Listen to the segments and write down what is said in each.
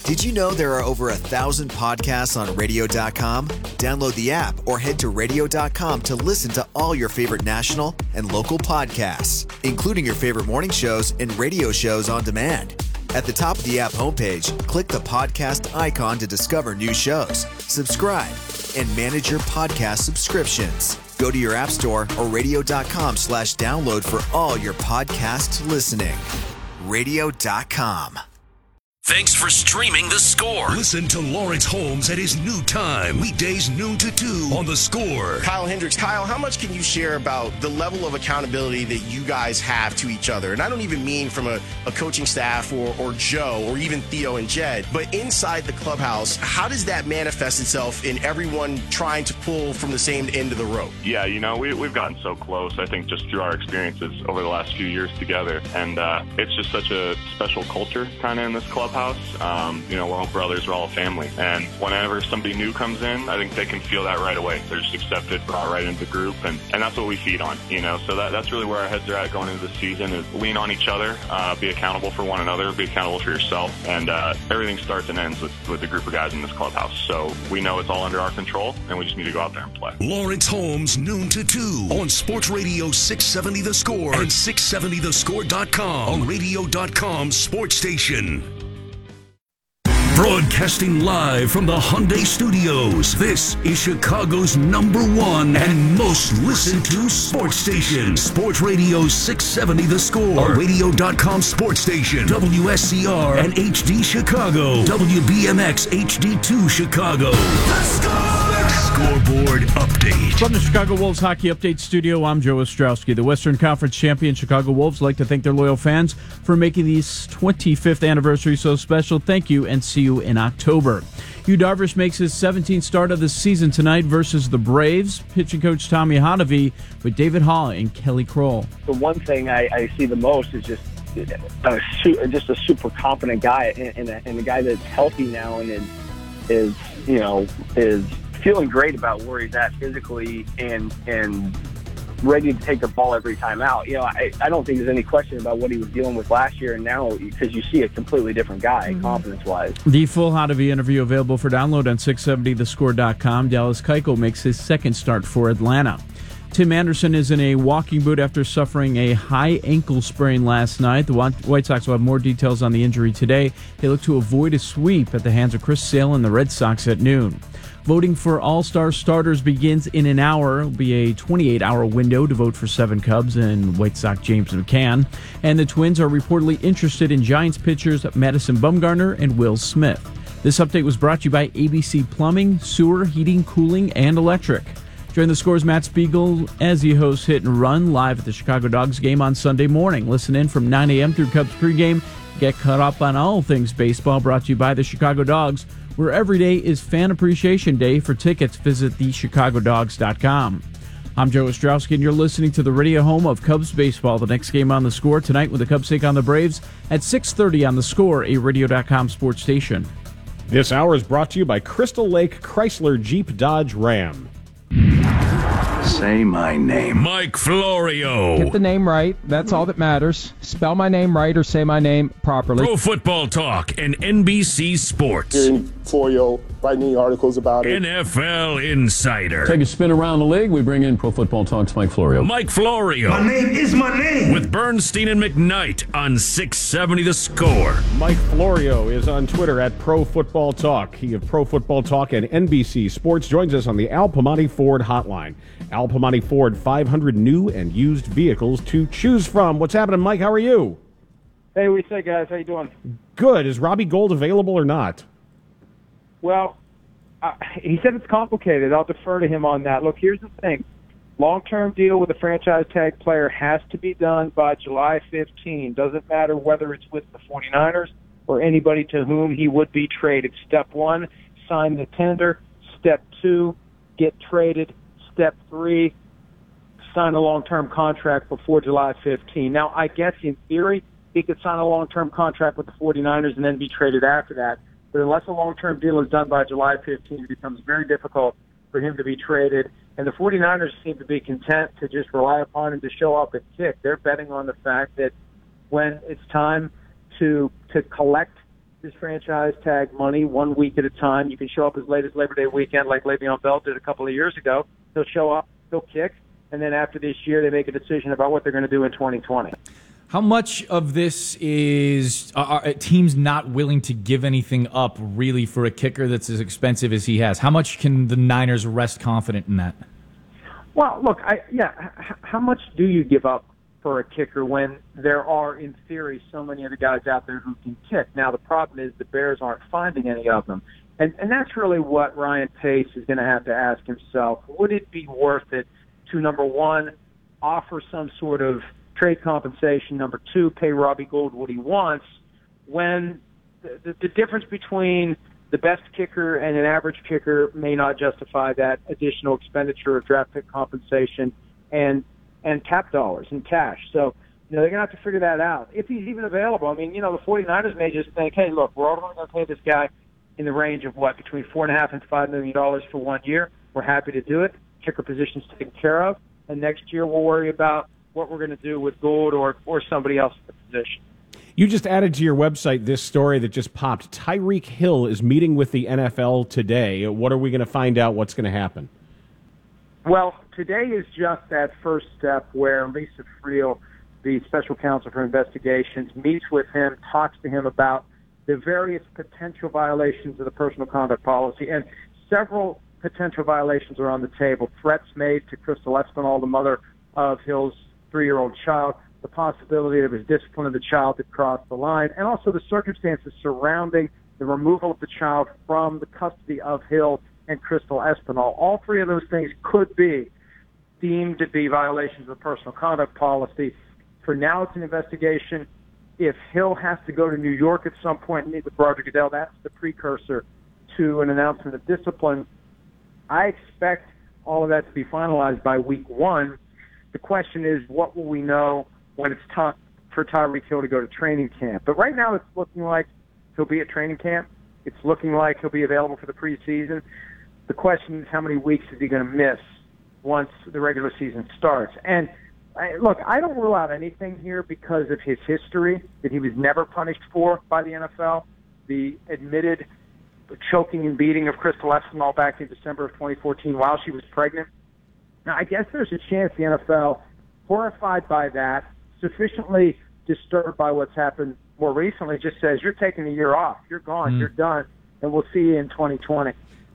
Did you know there are over 1,000 podcasts on radio.com? Download the app or head to radio.com to listen to all your favorite national and local podcasts, including your favorite morning shows and radio shows on demand. At the top of the app homepage, click the podcast icon to discover new shows, subscribe, and manage your podcast subscriptions. Go to your app store or radio.com/download for all your podcast listening. Radio.com. Thanks for streaming The Score. Listen to Lawrence Holmes at his new time, weekdays noon to 2 on The Score. Kyle Hendricks. Kyle, how much can you share about the level of accountability that you guys have to each other? And I don't even mean from a coaching staff or Joe or even Theo and Jed, but inside the clubhouse, how does that manifest itself in everyone trying to pull from the same end of the rope? Yeah, we've gotten so close, I think, just through our experiences over the last few years together. And it's just such a special culture kind of in this clubhouse. We're all brothers, we're all a family. And whenever somebody new comes in, I think they can feel that right away. They're just accepted, brought right into the group, and that's what we feed on, So that's really where our heads are at going into the season is lean on each other, be accountable for one another, be accountable for yourself, and everything starts and ends with the group of guys in this clubhouse. So we know it's all under our control, and we just need to go out there and play. Lawrence Holmes, noon to 2 on Sports Radio 670 The Score and 670thescore.com on radio.com sports station. Broadcasting live from the Hyundai Studios, this is Chicago's #1 and most listened to sports station. Sports Radio 670 The Score, radio.com sports station, WSCR and HD Chicago, WBMX HD2 Chicago. The Score! Scoreboard update. From the Chicago Wolves Hockey Update Studio, I'm Joe Ostrowski. The Western Conference champion Chicago Wolves like to thank their loyal fans for making this 25th anniversary so special. Thank you, and see you in October. Hugh Darvish makes his 17th start of the season tonight versus the Braves. Pitching coach Tommy Hotovy with David Hall and Kelly Kroll. The one thing I see the most is just a super confident guy and a guy that's healthy now and is feeling great about where he's at physically and ready to take the ball every time out. I don't think there's any question about what he was dealing with last year and now, because you see a completely different guy, confidence-wise. The full Hotovy interview available for download on 670thescore.com. Dallas Keuchel makes his second start for Atlanta. Tim Anderson is in a walking boot after suffering a high ankle sprain last night. The White Sox will have more details on the injury today. They look to avoid a sweep at the hands of Chris Sale and the Red Sox at noon. Voting for All-Star starters begins in an hour. It will be a 28-hour window to vote for 7 Cubs and White Sox James McCann. And the Twins are reportedly interested in Giants pitchers Madison Bumgarner and Will Smith. This update was brought to you by ABC Plumbing, Sewer, Heating, Cooling, and Electric. Join the Score's Matt Spiegel as he hosts Hit and Run live at the Chicago Dogs game on Sunday morning. Listen in from 9 a.m. through Cubs pregame. Get caught up on all things baseball, brought to you by the Chicago Dogs, where every day is Fan Appreciation Day. For tickets, visit thechicagodogs.com. I'm Joe Ostrowski, and you're listening to the radio home of Cubs baseball. The next game on The Score tonight with the Cubs take on the Braves at 6:30 on The Score, a radio.com sports station. This hour is brought to you by Crystal Lake Chrysler Jeep Dodge Ram. Say my name. Mike Florio. Get the name right. That's all that matters. Spell my name right or say my name properly. Pro Football Talk and NBC Sports. Hearing Florio writing articles about it. NFL Insider. Take a spin around the league. We bring in Pro Football Talk's Mike Florio. Mike Florio. My name is my name. With Bernstein and McKnight on 670 The Score. Mike Florio is on Twitter at Pro Football Talk. He of Pro Football Talk and NBC Sports joins us on the Al Piemonte Ford hotline. Al Piemonte Ford, 500 new and used vehicles to choose from. What's happening, Mike? How are you? Hey, what do you say, guys? How you doing? Good. Is Robbie Gould available or not? Well, he said it's complicated. I'll defer to him on that. Look, here's the thing. Long-term deal with a franchise tag player has to be done by July 15. Doesn't matter whether it's with the 49ers or anybody to whom he would be traded. Step 1, sign the tender. Step 2, get traded. Step 3, sign a long-term contract before July 15. Now, I guess in theory, he could sign a long-term contract with the 49ers and then be traded after that. But unless a long-term deal is done by July 15, it becomes very difficult for him to be traded. And the 49ers seem to be content to just rely upon him to show up and kick. They're betting on the fact that when it's time to collect his franchise tag money 1 week at a time. You can show up as late as Labor Day weekend like Le'Veon Bell did a couple of years ago. He'll show up, he'll kick, and then after this year they make a decision about what they're going to do in 2020. How much of this is teams not willing to give anything up really for a kicker that's as expensive as he has? How much can the Niners rest confident in that? Well, look, how much do you give up for a kicker when there are, in theory, so many other guys out there who can kick? Now, the problem is the Bears aren't finding any of them. And that's really what Ryan Pace is going to have to ask himself. Would it be worth it to, number one, offer some sort of trade compensation, number two, pay Robbie Gould what he wants, when the difference between the best kicker and an average kicker may not justify that additional expenditure of draft pick compensation and cap dollars and cash. So, they're going to have to figure that out. If he's even available, the 49ers may just think, hey, look, we're only going to pay this guy in the range of between $4.5 and $5 million for 1 year. We're happy to do it. Kicker position's taken care of. And next year we'll worry about what we're going to do with Gould or somebody else in the position. You just added to your website this story that just popped. Tyreek Hill is meeting with the NFL today. What are we going to find out? What's going to happen? Well, today is just that first step where Lisa Friel, the special counsel for investigations, meets with him, talks to him about the various potential violations of the personal conduct policy. And several potential violations are on the table. Threats made to Crystal Espinal, the mother of Hill's 3-year-old child, the possibility of his discipline of the child that crossed the line, and also the circumstances surrounding the removal of the child from the custody of Hill and Crystal Espinal. All three of those things could be deemed to be violations of the personal conduct policy. For now, it's an investigation. If Hill has to go to New York at some point and meet with Roger Goodell, that's the precursor to an announcement of discipline. I expect all of that to be finalized by week 1. The question is, what will we know when it's time for Tyreek Hill to go to training camp? But right now it's looking like he'll be at training camp. It's looking like he'll be available for the preseason. The question is, how many weeks is he going to miss once the regular season starts? And look, I don't rule out anything here because of his history that he was never punished for by the NFL. The admitted choking and beating of Crystal Espinal back in December of 2014 while she was pregnant. Now, I guess there's a chance the NFL, horrified by that, sufficiently disturbed by what's happened more recently, just says, you're taking a year off, you're gone, you're done, and we'll see you in 2020.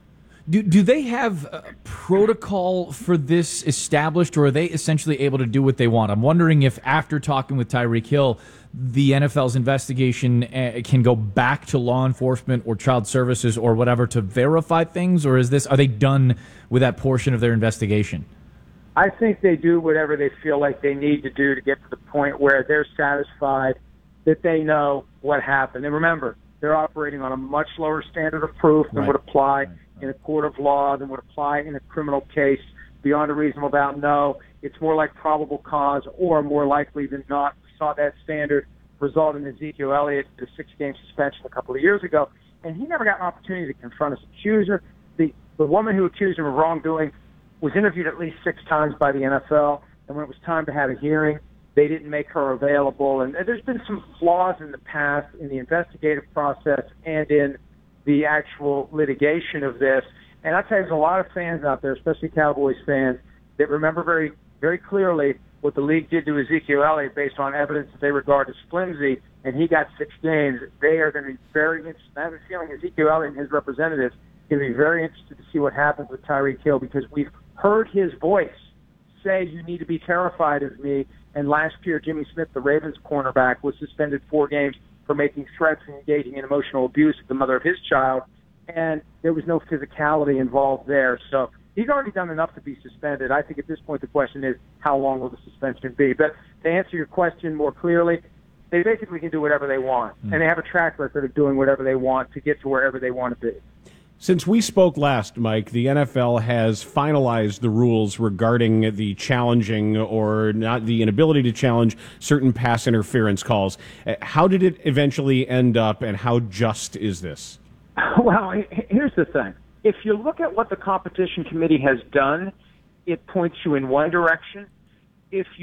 Do they have a protocol for this established, or are they essentially able to do what they want? I'm wondering if after talking with Tyreek Hill, the NFL's investigation can go back to law enforcement or child services or whatever to verify things, or are they done with that portion of their investigation? I think they do whatever they feel like they need to do to get to the point where they're satisfied that they know what happened. And remember, they're operating on a much lower standard of proof than would apply in a court of law, than would apply in a criminal case. Beyond a reasonable doubt, no. It's more like probable cause, or more likely than not. We saw that standard result in Ezekiel Elliott, the 6-game suspension a couple of years ago, and he never got an opportunity to confront his accuser. The woman who accused him of wrongdoing was interviewed at least 6 times by the NFL, and when it was time to have a hearing, they didn't make her available. And there's been some flaws in the past in the investigative process and in the actual litigation of this. And I tell you, there's a lot of fans out there, especially Cowboys fans, that remember very, very clearly what the league did to Ezekiel Elliott based on evidence that they regard as flimsy, and he got 6 games. They are going to be very interested. I have a feeling Ezekiel Elliott and his representatives are going to be very interested to see what happens with Tyreek Hill, because we've heard his voice say, you need to be terrified of me. And last year, Jimmy Smith, the Ravens cornerback, was suspended 4 games for making threats and engaging in emotional abuse of the mother of his child. And there was no physicality involved there. So he's already done enough to be suspended. I think at this point the question is, how long will the suspension be? But to answer your question more clearly, they basically can do whatever they want. And they have a track record of doing whatever they want to get to wherever they want to be. Since we spoke last, Mike, the NFL has finalized the rules regarding the challenging or not the inability to challenge certain pass interference calls. How did it eventually end up, and how just is this? Well, here's the thing. If you look at what the competition committee has done, it points you in one direction. If you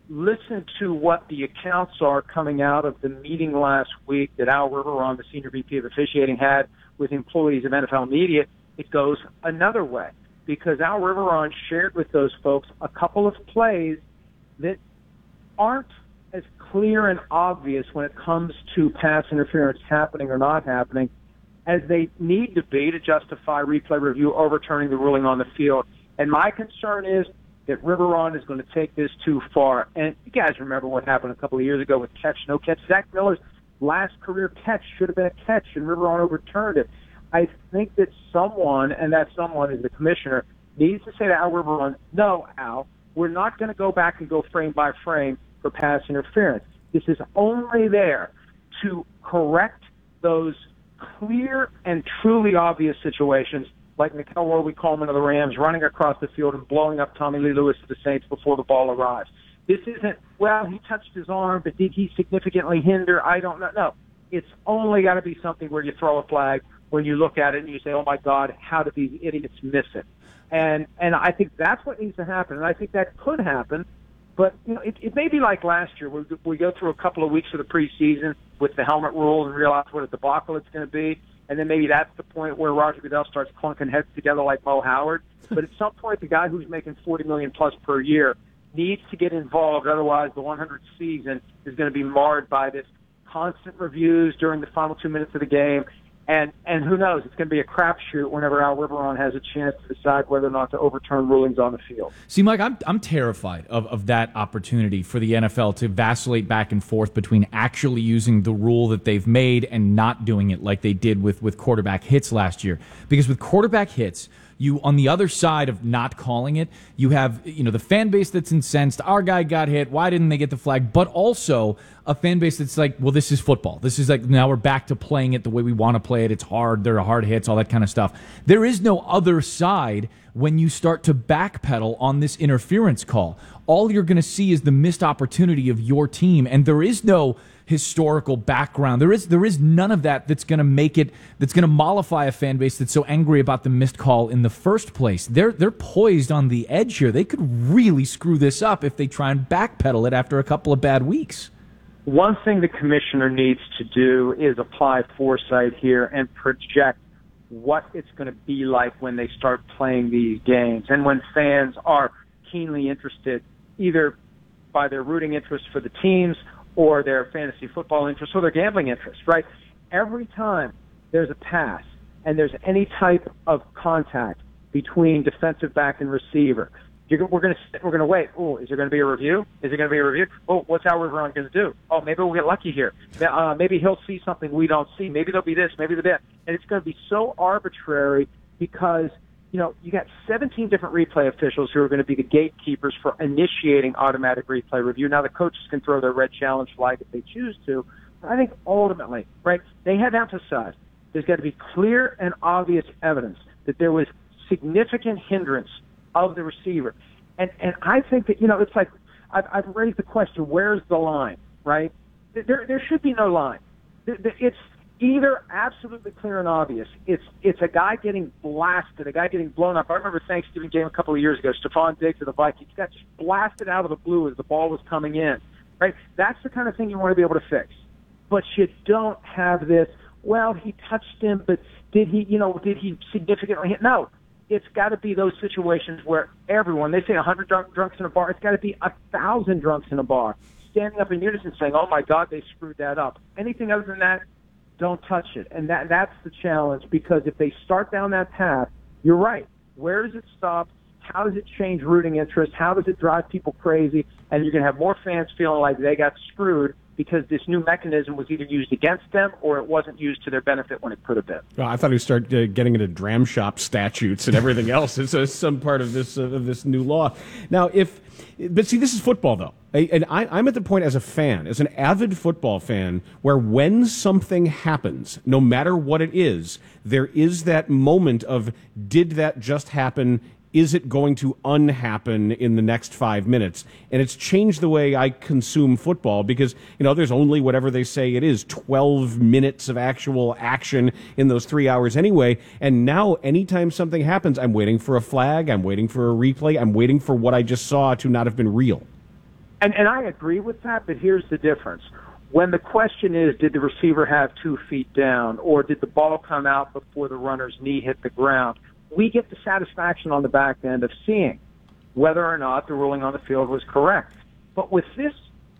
listen to what the accounts are coming out of the meeting last week that Al Riveron, the senior VP of officiating, had with employees of NFL media, it goes another way. Because Al Riveron shared with those folks a couple of plays that aren't as clear and obvious when it comes to pass interference happening or not happening as they need to be to justify replay review overturning the ruling on the field. And my concern is that Riveron is going to take this too far. And you guys remember what happened a couple of years ago with catch, no catch. Zach Miller's last career catch should have been a catch, and Riveron overturned it. I think that someone, and that someone is the commissioner, needs to say to Al Riveron, no, Al, we're not going to go back and go frame by frame for pass interference. This is only there to correct those clear and truly obvious situations like Nickel Roby-Coleman of the Rams running across the field and blowing up Tommy Lee Lewis of the Saints before the ball arrives. This isn't, well, he touched his arm, but did he significantly hinder? I don't know. No, it's only got to be something where you throw a flag, when you look at it and you say, oh, my God, how did these idiots miss it? And I think that's what needs to happen, and I think that could happen. But, you know, it may be like last year. We go through a couple of weeks of the preseason with the helmet rule and realize what a debacle it's going to be, and then maybe that's the point where Roger Goodell starts clunking heads together like Mo Howard. But at some point, the guy who's making $40 million plus per year needs to get involved. Otherwise, the 100th season is going to be marred by this constant reviews during the final 2 minutes of the game. And who knows? It's going to be a crapshoot whenever Al Riveron has a chance to decide whether or not to overturn rulings on the field. See, Mike, I'm terrified of that opportunity for the NFL to vacillate back and forth between actually using the rule that they've made and not doing it like they did with quarterback hits last year. Because with quarterback hits, you, on the other side of not calling it, you have, you know, the fan base that's incensed. Our guy got hit. Why didn't they get the flag? But also a fan base that's like, well, this is football. This is like, now we're back to playing it the way we want to play it. It's hard. There are hard hits, all that kind of stuff. There is no other side when you start to backpedal on this interference call. All you're going to see is the missed opportunity of your team, and there is no historical background. There is none of that that's going to make it, that's going to mollify a fan base that's so angry about the missed call in the first place. They're poised on the edge here. They could really screw this up if they try and backpedal it after a couple of bad weeks. One thing the commissioner needs to do is apply foresight here and project what it's going to be like when they start playing these games and when fans are keenly interested, either by their rooting interest for the teams or their fantasy football interest or their gambling interest, right? Every time there's a pass and there's any type of contact between defensive back and receiver, we're going to wait. Oh, is there going to be a review? Is there going to be a review? Oh, what's Al Riveron going to do? Oh, maybe we'll get lucky here. Maybe he'll see something we don't see. Maybe there'll be this, maybe there'll be that. And it's going to be so arbitrary because, you know, you got 17 different replay officials who are going to be the gatekeepers for initiating automatic replay review. Now, the coaches can throw their red challenge flag if they choose to. But I think ultimately, right, they have emphasized there's got to be clear and obvious evidence that there was significant hindrance of the receiver. And I think that, you know, it's like I've raised the question, where's the line, right? There should be no line. It's either absolutely clear and obvious. It's a guy getting blasted, a guy getting blown up. I remember Thanksgiving game a couple of years ago, Stephon Diggs of the Vikings got just blasted out of the blue as the ball was coming in, right? That's the kind of thing you want to be able to fix. But you don't have this, well, he touched him, but did he significantly hit? No. It's got to be those situations where everyone, they say 100 drunks in a bar, it's got to be 1,000 drunks in a bar, standing up in unison saying, oh, my God, they screwed that up. Anything other than that, don't touch it. And that's the challenge, because if they start down that path, you're right. Where does it stop? How does it change rooting interest? How does it drive people crazy? And you're going to have more fans feeling like they got screwed because this new mechanism was either used against them or it wasn't used to their benefit when it could have been. Well, I thought he'd start getting into dram shop statutes and everything else. It's some part of this new law. Now, but see, this is football, though. And I'm at the point as a fan, as an avid football fan, where when something happens, no matter what it is, there is that moment of, did that just happen? Is it going to unhappen in the next 5 minutes? And it's changed the way I consume football because, you know, there's only whatever they say it is, 12 minutes of actual action in those 3 hours anyway. And now anytime something happens, I'm waiting for a flag, I'm waiting for a replay, I'm waiting for what I just saw to not have been real. And I agree with that, but here's the difference. When the question is, did the receiver have 2 feet down, or did the ball come out before the runner's knee hit the ground, we get the satisfaction on the back end of seeing whether or not the ruling on the field was correct. But with this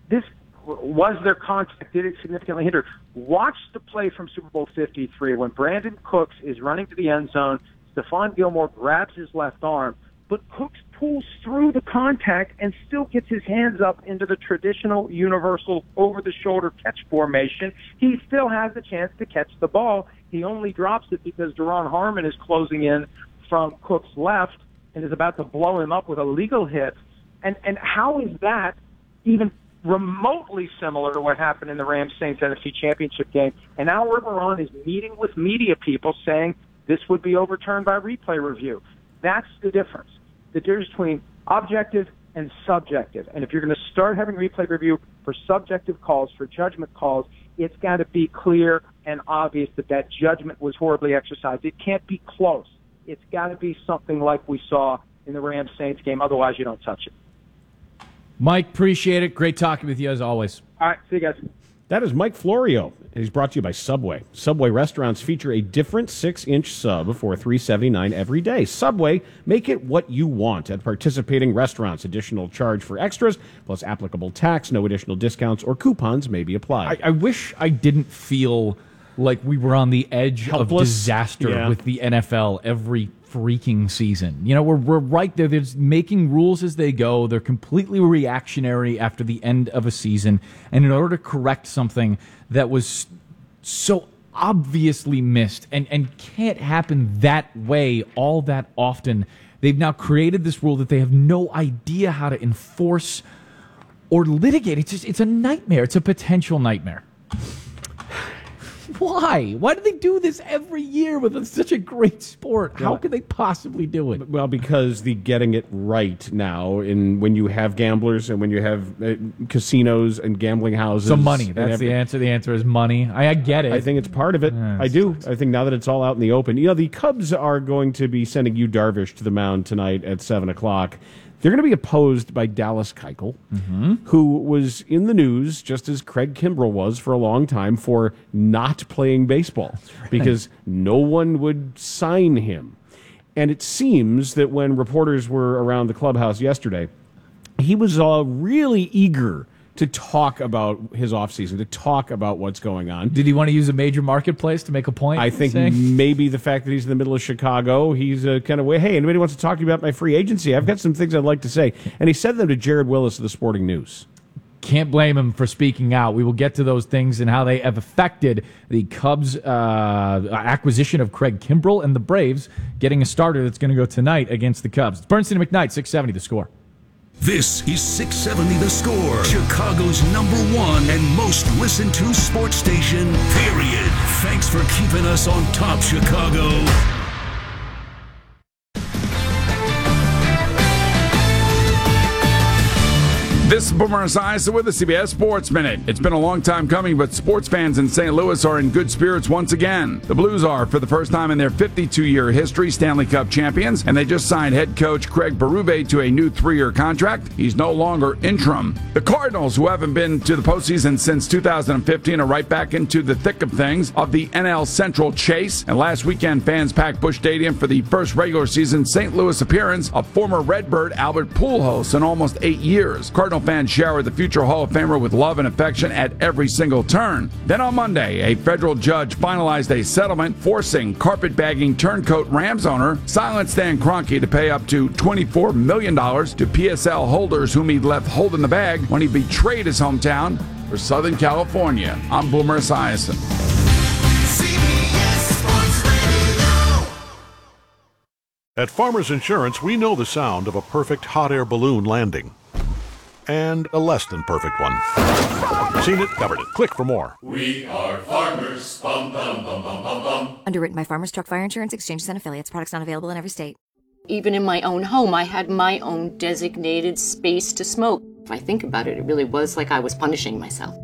was there contact? Did it significantly hinder? Watch the play from Super Bowl 53 when Brandon Cooks is running to the end zone. Stephon Gilmore grabs his left arm, but Cooks pulls through the contact and still gets his hands up into the traditional universal over-the-shoulder catch formation. He still has a chance to catch the ball. He only drops it because Daron Harmon is closing in from Cook's left and is about to blow him up with a legal hit. And how is that even remotely similar to what happened in the Rams-Saints NFC Championship game? And Al Riveron is meeting with media people saying this would be overturned by replay review. That's the difference. The difference between objective and subjective. And if you're going to start having replay review for subjective calls, for judgment calls, it's got to be clear and obvious that judgment was horribly exercised. It can't be close. It's got to be something like we saw in the Rams-Saints game. Otherwise, you don't touch it. Mike, appreciate it. Great talking with you as always. All right, see you guys. That is Mike Florio. He's brought to you by Subway. Subway restaurants feature a different 6-inch sub for $3.79 every day. Subway, make it what you want at participating restaurants. Additional charge for extras, plus applicable tax. No additional discounts or coupons may be applied. I wish I didn't feel like we were on the edge of disaster with the NFL every freaking season. You know, we're right there. They're making rules as they go. They're completely reactionary after the end of a season. And in order to correct something that was so obviously missed and can't happen that way all that often, they've now created this rule that they have no idea how to enforce or litigate. It's a nightmare. It's a potential nightmare. Why? Why do they do this every year with such a great sport? How could they possibly do it? Well, because the getting it right now, when you have gamblers and when you have casinos and gambling houses. So money. That's the answer. The answer is money. I get it. I think it's part of it. I do. I think now that it's all out in the open. You know, the Cubs are going to be sending Yu Darvish to the mound tonight at 7 o'clock. They're going to be opposed by Dallas Keuchel, who was in the news, just as Craig Kimbrell was for a long time, for not playing baseball because no one would sign him. And it seems that when reporters were around the clubhouse yesterday, he was really eager to talk about his offseason, to talk about what's going on. Did he want to use a major marketplace to make a point? I think maybe the fact that he's in the middle of Chicago, he's kind of way, hey, anybody wants to talk to you about my free agency? I've got some things I'd like to say. And he said them to Jared Willis of the Sporting News. Can't blame him for speaking out. We will get to those things and how they have affected the Cubs' acquisition of Craig Kimbrell and the Braves getting a starter that's going to go tonight against the Cubs. It's Bernstein and McKnight, 670 The Score. This is 670 The Score, Chicago's #1 and most listened to sports station, period. Thanks for keeping us on top, Chicago. This is Boomer Esiason with the CBS Sports Minute. It's been a long time coming, but sports fans in St. Louis are in good spirits once again. The Blues are, for the first time in their 52-year history, Stanley Cup champions, and they just signed head coach Craig Berube to a new 3-year contract. He's no longer interim. The Cardinals, who haven't been to the postseason since 2015, are right back into the thick of things of the NL Central chase. And last weekend, fans packed Busch Stadium for the first regular season St. Louis appearance of former Redbird Albert Pujols in almost 8 years. Cardinal fans showered the future Hall of Famer with love and affection at every single turn. Then on Monday, a federal judge finalized a settlement forcing carpetbagging turncoat Rams owner Silent Stan Kroenke to pay up to $24 million to PSL holders whom he left holding the bag when he betrayed his hometown for Southern California. I'm Boomer Esiason. At Farmers Insurance, we know the sound of a perfect hot air balloon landing. And a less than perfect one. Seen it, covered it. Click for more. We are farmers. Bum, bum, bum, bum, bum, bum. Underwritten by Farmers Truck Fire Insurance Exchanges and Affiliates. Products not available in every state. Even in my own home, I had my own designated space to smoke. If I think about it, it really was like I was punishing myself.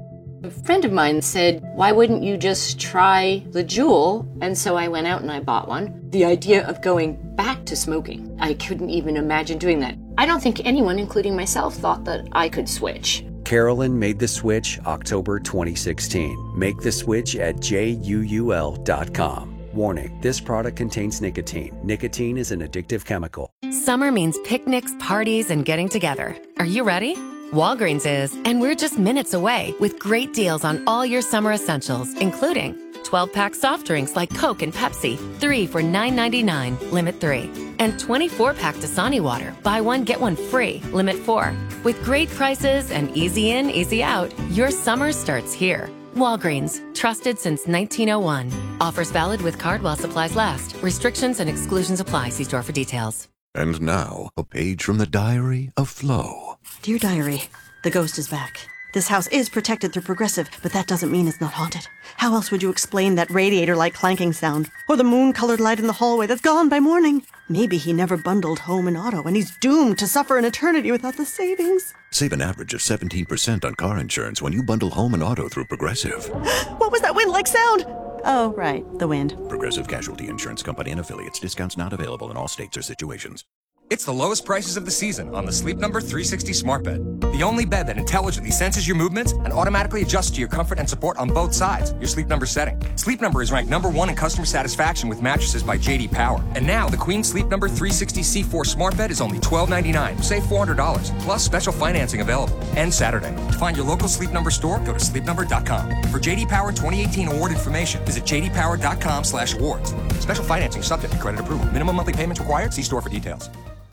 A friend of mine said, why wouldn't you just try the Juul? And so I went out and I bought one. The idea of going back to smoking, I couldn't even imagine doing that. I don't think anyone, including myself, thought that I could switch. Carolyn made the switch October 2016. Make the switch at JUUL.com. Warning, this product contains nicotine. Nicotine is an addictive chemical. Summer means picnics, parties, and getting together. Are you ready? Walgreens is, and we're just minutes away with great deals on all your summer essentials, including 12-pack soft drinks like Coke and Pepsi, 3 for $9.99, limit 3. And 24-pack Dasani water, buy one, get one free, limit 4. With great prices and easy in, easy out, your summer starts here. Walgreens, trusted since 1901. Offers valid with card while supplies last. Restrictions and exclusions apply. See store for details. And now, a page from the diary of Flo. Dear Diary, the ghost is back. This house is protected through Progressive, but that doesn't mean it's not haunted. How else would you explain that radiator-like clanking sound? Or the moon-colored light in the hallway that's gone by morning? Maybe he never bundled home and auto, and he's doomed to suffer an eternity without the savings. Save an average of 17% on car insurance when you bundle home and auto through Progressive. What was that wind-like sound? Oh, right, the wind. Progressive Casualty Insurance Company and Affiliates. Discounts not available in all states or situations. It's the lowest prices of the season on the Sleep Number 360 smart bed. The only bed that intelligently senses your movements and automatically adjusts to your comfort and support on both sides, your Sleep Number setting. Sleep Number is ranked #1 in customer satisfaction with mattresses by J.D. Power. And now the Queen Sleep Number 360 C4 smart bed is only $12.99. Save $400, plus special financing available. End Saturday. To find your local Sleep Number store, go to sleepnumber.com. For J.D. Power 2018 award information, visit jdpower.com/awards. Special financing subject to credit approval. Minimum monthly payments required. See store for details.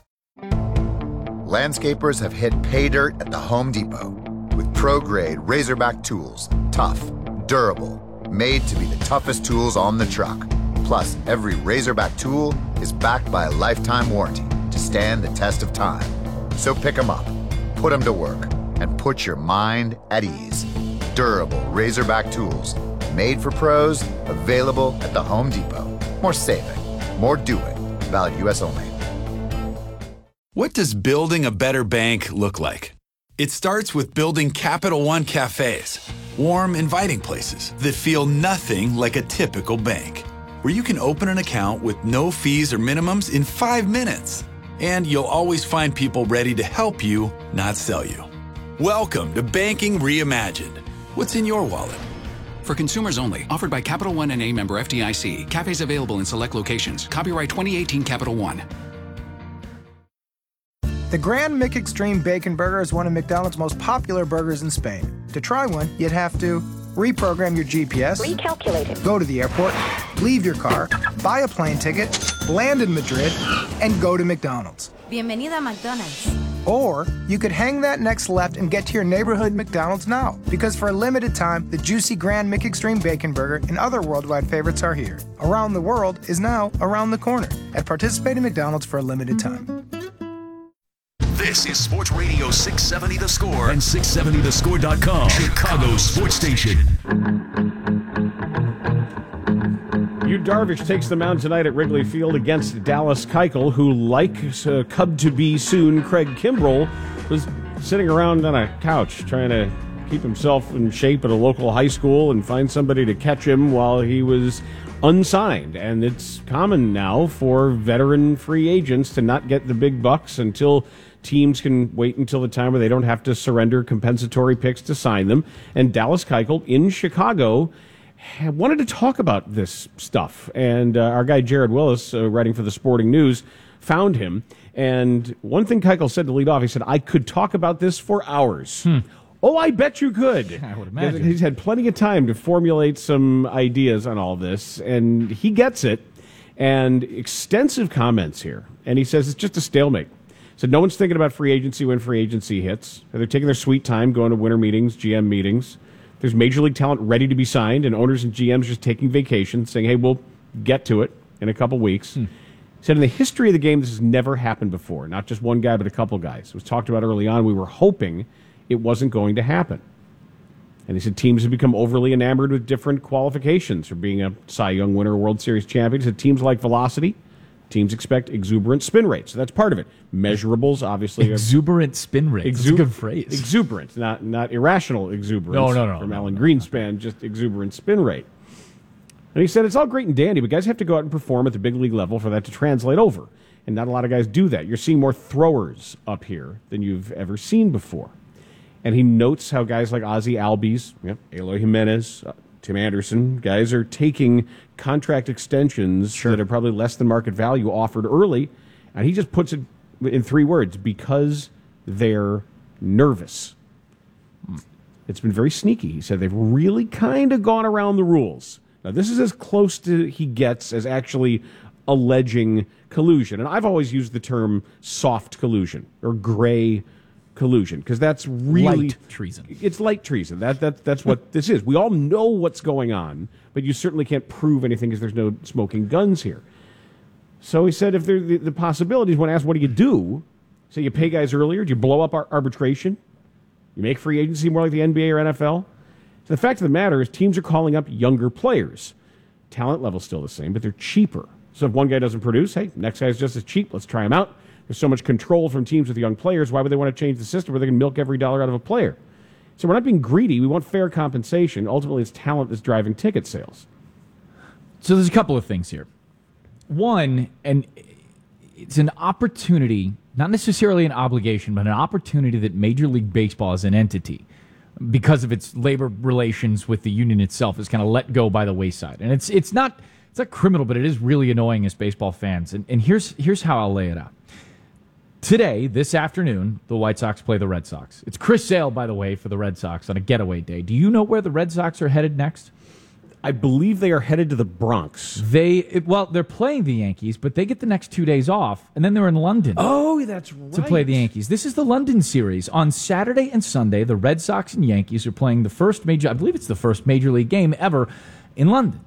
Landscapers have hit pay dirt at the Home Depot with pro-grade Razorback tools. Tough, durable, made to be the toughest tools on the truck. Plus, every Razorback tool is backed by a lifetime warranty to stand the test of time. So pick them up, put them to work, and put your mind at ease. Durable Razorback tools, made for pros, available at the Home Depot. More saving, more doing. Valid U.S. only. What does building a better bank look like? It starts with building Capital One cafes, warm, inviting places that feel nothing like a typical bank, where you can open an account with no fees or minimums in 5 minutes. And you'll always find people ready to help you, not sell you. Welcome to Banking Reimagined. What's in your wallet? For consumers only. Offered by Capital One and a member FDIC. Cafes available in select locations. Copyright 2018 Capital One. The Grand McExtreme Bacon Burger is one of McDonald's most popular burgers in Spain. To try one, you'd have to reprogram your GPS, recalculate it, go to the airport, leave your car, buy a plane ticket, land in Madrid, and go to McDonald's. Bienvenida a McDonald's. Or you could hang that next left and get to your neighborhood McDonald's now. Because for a limited time, the juicy Grand McExtreme Bacon Burger and other worldwide favorites are here. Around the world is now around the corner at participating McDonald's for a limited time. This is Sports Radio 670 The Score and 670thescore.com, Chicago's sports station. Yu Darvish takes the mound tonight at Wrigley Field against Dallas Keuchel, who, like Cub-to-be soon Craig Kimbrell, was sitting around on a couch trying to keep himself in shape at a local high school and find somebody to catch him while he was unsigned. And it's common now for veteran free agents to not get the big bucks until teams can wait until the time where they don't have to surrender compensatory picks to sign them. And Dallas Keuchel in Chicago wanted to talk about this stuff. And our guy Jared Willis, writing for the Sporting News, found him. And one thing Keuchel said to lead off, he said, "I could talk about this for hours." Oh, I bet you could. I would imagine. He's had plenty of time to formulate some ideas on all this, and he gets it. And extensive comments here. And he says it's just a stalemate. So no one's thinking about free agency when free agency hits. They're taking their sweet time, going to winter meetings, GM meetings. There's major league talent ready to be signed, and owners and GMs just taking vacation, saying, hey, we'll get to it in a couple weeks. He said in the history of the game, this has never happened before. Not just one guy, but a couple guys. It was talked about early on. We were hoping it wasn't going to happen. And he said teams have become overly enamored with different qualifications for being a Cy Young winner, World Series champion. He said teams like velocity, Teams expect exuberant spin rates. So that's part of it. Measurables, obviously. Exuberant spin rates. That's a good phrase. Exuberant, not irrational exuberance. No. From Alan Greenspan, just exuberant spin rate. And he said it's all great and dandy, but guys have to go out and perform at the big league level for that to translate over. And not a lot of guys do that. You're seeing more throwers up here than you've ever seen before. And he notes how guys like Ozzie Albies, Eloy Jimenez, Tim Anderson, guys are taking contract extensions that are probably less than market value offered early. And he just puts it in 3 words, because they're nervous. It's been very sneaky. He said they've really kind of gone around the rules. Now, this is as close to he gets as actually alleging collusion. And I've always used the term soft collusion or gray collusion, because that's really light treason. It's light treason. That's what this is. We all know what's going on, but you certainly can't prove anything because there's no smoking guns here. So he said if there the possibilities, when asked what do you do, so you pay guys earlier, do you blow up arbitration? You make free agency more like the NBA or NFL? So the fact of the matter is teams are calling up younger players. Talent level's still the same, but they're cheaper. So if one guy doesn't produce, hey, next guy's just as cheap. Let's try him out. There's so much control from teams with young players. Why would they want to change the system where they can milk every dollar out of a player? So we're not being greedy. We want fair compensation. Ultimately, it's talent that's driving ticket sales. So there's a couple of things here. One, and it's an opportunity, not necessarily an obligation, but an opportunity that Major League Baseball as an entity, because of its labor relations with the union itself, is kind of let go by the wayside. And it's not criminal, but it is really annoying as baseball fans. And here's how I'll lay it out. Today, this afternoon, the White Sox play the Red Sox. It's Chris Sale, by the way, for the Red Sox on a getaway day. Do you know where the Red Sox are headed next? I believe they are headed to the Bronx. They're playing the Yankees, but they get the next 2 days off, and then they're in London. Oh, that's right. To play the Yankees. This is the London series. On Saturday and Sunday, the Red Sox and Yankees are playing the first I believe it's the first Major League game ever in London.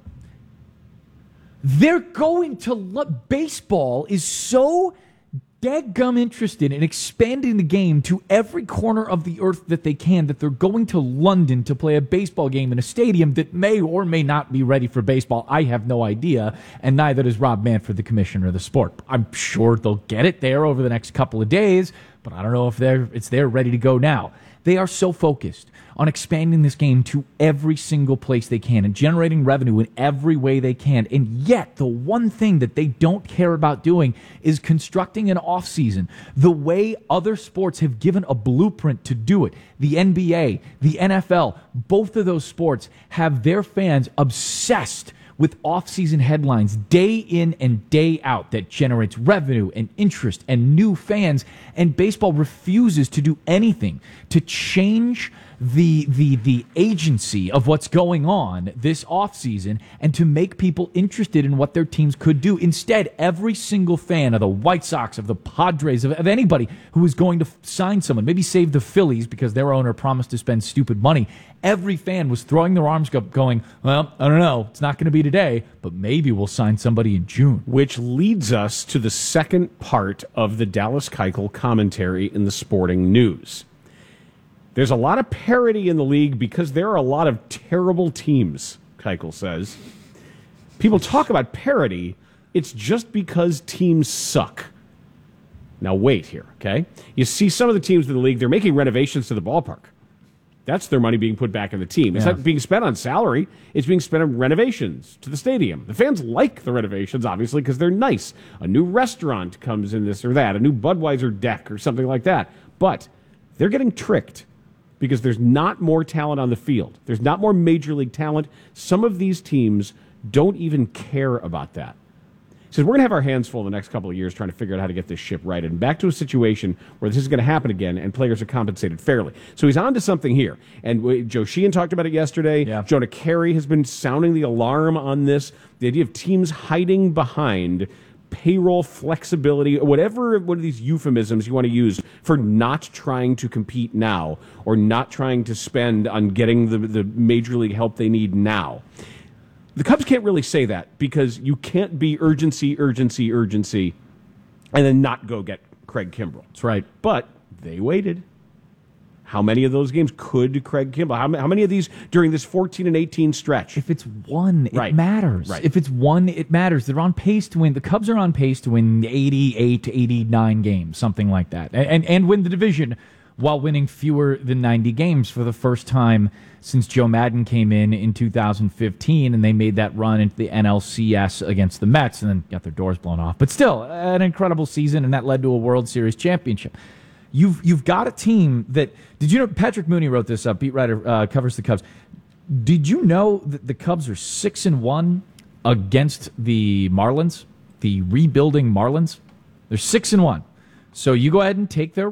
They're going to baseball is so dadgum interested in expanding the game to every corner of the earth that they can, that they're going to London to play a baseball game in a stadium that may or may not be ready for baseball. I have no idea, and neither does Rob Manfred, the commissioner of the sport. I'm sure they'll get it there over the next couple of days, but I don't know if it's there ready to go now. They are so focused on expanding this game to every single place they can and generating revenue in every way they can. And yet, the one thing that they don't care about doing is constructing an offseason the way other sports have given a blueprint to do it. The NBA, the NFL, both of those sports have their fans obsessed with off-season headlines day in and day out that generates revenue and interest and new fans. And baseball refuses to do anything to change the agency of what's going on this offseason and to make people interested in what their teams could do. Instead, every single fan of the White Sox, of the Padres, of anybody who is going to sign someone, maybe save the Phillies because their owner promised to spend stupid money, every fan was throwing their arms up going, well, I don't know, it's not going to be today, but maybe we'll sign somebody in June. Which leads us to the second part of the Dallas Keuchel commentary in the Sporting News. There's a lot of parity in the league because there are a lot of terrible teams, Keuchel says. People talk about parity, it's just because teams suck. Now wait here, okay? You see some of the teams in the league, they're making renovations to the ballpark. That's their money being put back in the team. It's not being spent on salary. It's being spent on renovations to the stadium. The fans like the renovations, obviously, because they're nice. A new restaurant comes in this or that, a new Budweiser deck or something like that. But they're getting tricked because there's not more talent on the field. There's not more major league talent. Some of these teams don't even care about that. He says, we're going to have our hands full the next couple of years trying to figure out how to get this ship right and back to a situation where this is going to happen again and players are compensated fairly. So he's on to something here. And Joe Sheehan talked about it yesterday. Yeah. Jonah Carey has been sounding the alarm on this. The idea of teams hiding behind payroll flexibility, or whatever one of these euphemisms you want to use for not trying to compete now or not trying to spend on getting the major league help they need now. The Cubs can't really say that because you can't be urgency, and then not go get Craig Kimbrell. That's right. But they waited. How many of those games could Craig Kimbrell? How many of these during this 14-18 stretch? If it's one, it matters. Right. If it's one, it matters. They're on pace to win. The Cubs are on pace to win 88 to 89 games, something like that, and win the division while winning fewer than 90 games for the first time since Joe Maddon came in 2015, and they made that run into the NLCS against the Mets and then got their doors blown off. But still, an incredible season, and that led to a World Series championship. You've got a team that, did you know, Patrick Mooney wrote this up, beat writer, covers the Cubs. Did you know that the Cubs are 6-1 against the Marlins, the rebuilding Marlins? They're 6-1. So you go ahead and take their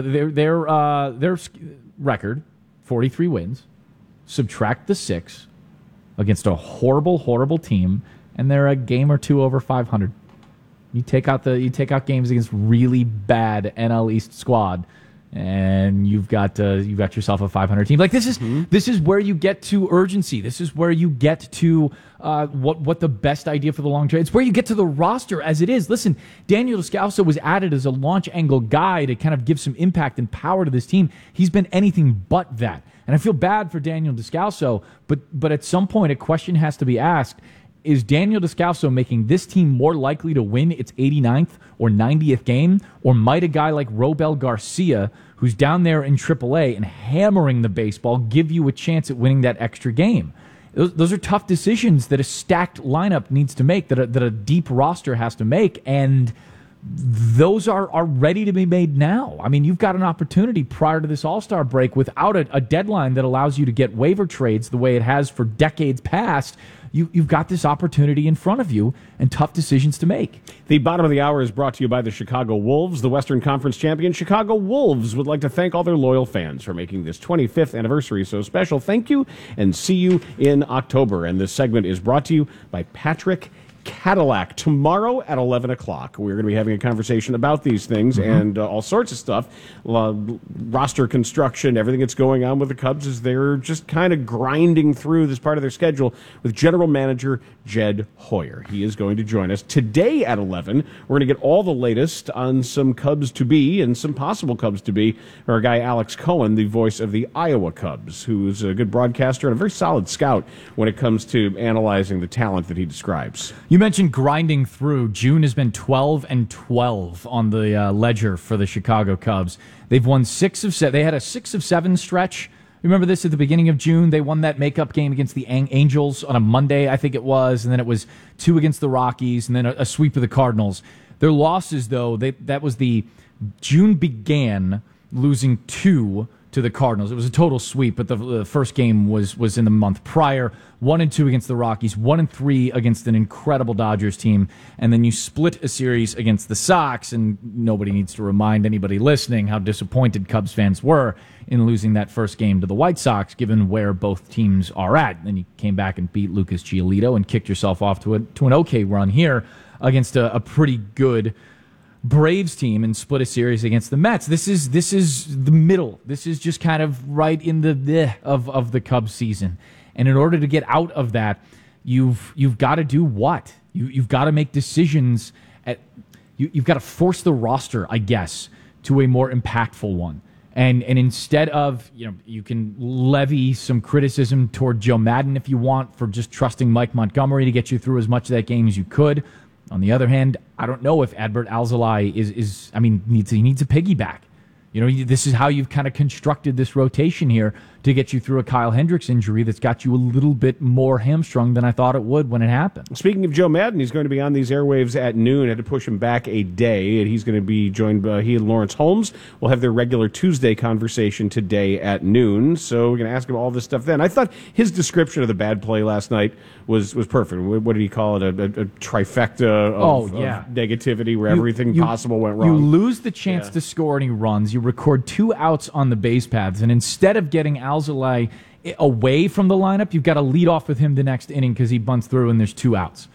record, 43 wins, subtract the 6 against a horrible, horrible team, and they're a game or two over 500. You take out games against really bad NL East squad, and you've got yourself a 500 team. Like this is where you get to urgency. This is where you get to what the best idea for the long term. It's where you get to the roster as it is. Listen, Daniel Descalso was added as a launch angle guy to kind of give some impact and power to this team. He's been anything but that, and I feel bad for Daniel Descalso. But at some point, a question has to be asked. Is Daniel Descalso making this team more likely to win its 89th or 90th game? Or might a guy like Robel Garcia, who's down there in AAA and hammering the baseball, give you a chance at winning that extra game? Those are tough decisions that a stacked lineup needs to make, that a deep roster has to make, and those are ready to be made now. I mean, you've got an opportunity prior to this All-Star break without a deadline that allows you to get waiver trades the way it has for decades past. You've got this opportunity in front of you and tough decisions to make. The bottom of the hour is brought to you by the Chicago Wolves, the Western Conference champion. Chicago Wolves would like to thank all their loyal fans for making this 25th anniversary so special. Thank you, and see you in October. And this segment is brought to you by Patrick Cadillac. Tomorrow at 11 o'clock, we're going to be having a conversation about these things and all sorts of stuff. Roster construction, everything that's going on with the Cubs as they're just kind of grinding through this part of their schedule with general manager Jed Hoyer. He is going to join us today at 11. We're going to get all the latest on some Cubs to be and some possible Cubs to be. Our guy Alex Cohen, the voice of the Iowa Cubs, who is a good broadcaster and a very solid scout when it comes to analyzing the talent that he describes. You mentioned grinding through. June has been 12-12 on the ledger for the Chicago Cubs. They've won 6 of 7. They had a 6 of 7 stretch. Remember this at the beginning of June? They won that makeup game against the Angels on a Monday, I think it was, and then it was 2 against the Rockies, and then a sweep of the Cardinals. Their losses, though, that was the June began losing 2 to the Cardinals. It was a total sweep, but the first game was in the month prior. 1-2 against the Rockies, 1-3 against an incredible Dodgers team, and then you split a series against the Sox, and nobody needs to remind anybody listening how disappointed Cubs fans were in losing that first game to the White Sox, given where both teams are at. And then you came back and beat Lucas Giolito and kicked yourself off to an okay run here against a pretty good Braves team and split a series against the Mets. This is the middle. This is just kind of right in the of the Cubs season. And in order to get out of that, you've got to do what? You've got to make decisions. You've got to force the roster, I guess, to a more impactful one. And instead of, you can levy some criticism toward Joe Maddon if you want for just trusting Mike Montgomery to get you through as much of that game as you could. On the other hand, I don't know if Adbert Alzolay needs a piggyback. This is how you've kind of constructed this rotation here to get you through a Kyle Hendricks injury that's got you a little bit more hamstrung than I thought it would when it happened. Speaking of Joe Maddon, he's going to be on these airwaves at noon. I had to push him back a day, and he's going to be joined by he and Lawrence Holmes will have their regular Tuesday conversation today at noon. So we're going to ask him all this stuff then. I thought his description of the bad play last night was perfect. What did he call it? A trifecta of negativity where everything possible went wrong. You lose the chance to score any runs. You record 2 outs on the base paths, and instead of getting Alzolay away from the lineup, you've got to lead off with him the next inning because he bunts through and there's 2 outs.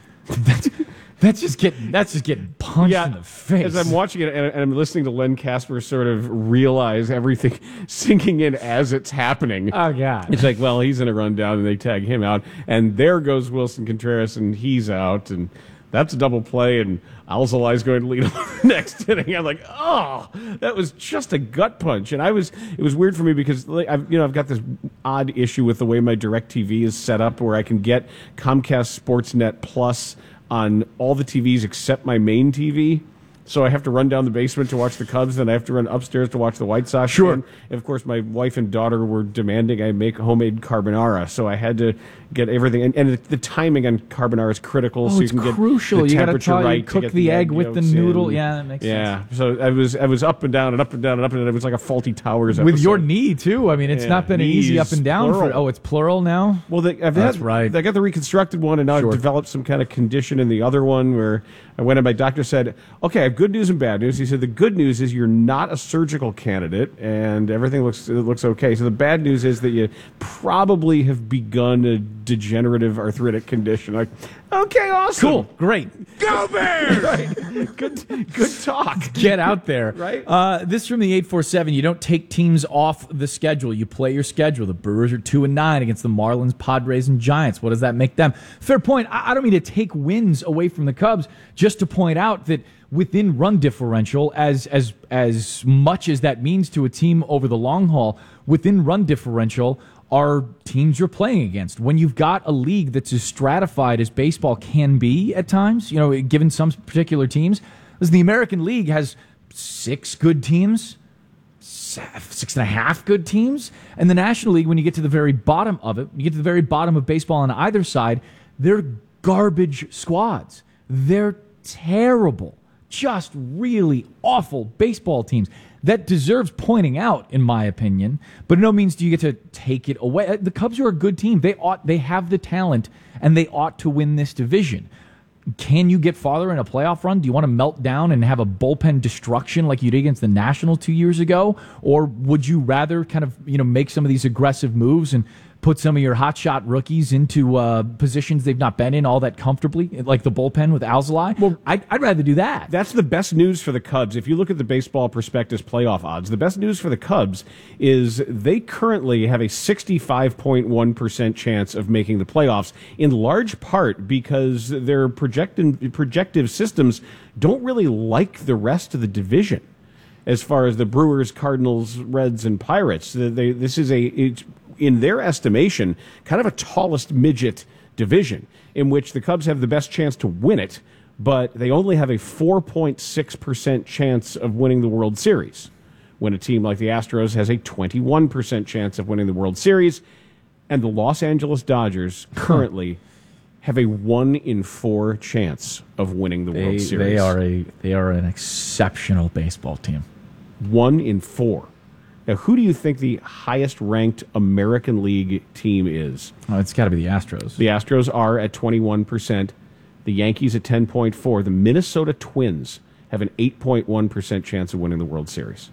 That's just getting punched in the face. As I'm watching it and I'm listening to Len Kasper sort of realize everything sinking in as it's happening. Oh, God. It's like, well, he's in a rundown and they tag him out. And there goes Wilson Contreras and he's out. And That's a double play, and Alzolai's going to lead on the next inning. I'm like, oh, that was just a gut punch. And it was weird for me because I've got this odd issue with the way my DirecTV is set up, where I can get Comcast Sportsnet Plus on all the TVs except my main TV. So I have to run down the basement to watch the Cubs, then I have to run upstairs to watch the White Sox. Sure. And of course, my wife and daughter were demanding I make homemade carbonara, so I had to get everything. And the timing on carbonara is critical, so you can crucial. get the You temperature gotta right. cook to get the egg with the yolks noodle. in. Yeah, that makes sense. So I was up and down and up and down and up and down. It was like a Faulty Towers With episode. your knee, too. I mean, it's not been an easy up and down. It's plural now? Well, that's right. I got the reconstructed one, and now I've developed some kind of condition in the other one where I went and my doctor said, okay, I have good news and bad news. He said the good news is you're not a surgical candidate, and everything looks okay. So the bad news is that you probably have begun a degenerative arthritic condition. Like, okay, awesome. Cool, great. Go Bears! Right. Good talk. Get out there. Right? This from the 847. You don't take teams off the schedule. You play your schedule. The Brewers are 2-9 against the Marlins, Padres, and Giants. What does that make them? Fair point. I don't mean to take wins away from the Cubs, just to point out that within run differential, as much as that means to a team over the long haul, within run differential are teams you're playing against. When you've got a league that's as stratified as baseball can be at times, given some particular teams, as the American League has 6 good teams, 6.5 good teams, and the National League, when you get to the very bottom of it, you get to the very bottom of baseball on either side, they're garbage squads. They're terrible, just really awful baseball teams. That deserves pointing out, in my opinion, but no means do you get to take it away. The Cubs are a good team. They have the talent, and they ought to win this division. Can you get farther in a playoff run? Do you want to melt down and have a bullpen destruction like you did against the Nationals 2 years ago? Or would you rather kind of, make some of these aggressive moves and put some of your hotshot rookies into positions they've not been in all that comfortably, like the bullpen with Alzolai? Well, I'd rather do that. That's the best news for the Cubs. If you look at the Baseball Prospectus playoff odds, the best news for the Cubs is they currently have a 65.1% chance of making the playoffs, in large part because their projective systems don't really like the rest of the division. As far as the Brewers, Cardinals, Reds, and Pirates, this is in their estimation, kind of a tallest midget division in which the Cubs have the best chance to win it, but they only have a 4.6% chance of winning the World Series, when a team like the Astros has a 21% chance of winning the World Series, and the Los Angeles Dodgers currently have a 1 in 4 chance of winning the World Series. They are an exceptional baseball team. 1 in 4. Now, who do you think the highest-ranked American League team is? Oh, it's got to be the Astros. The Astros are at 21%. The Yankees at 10.4%. The Minnesota Twins have an 8.1% chance of winning the World Series.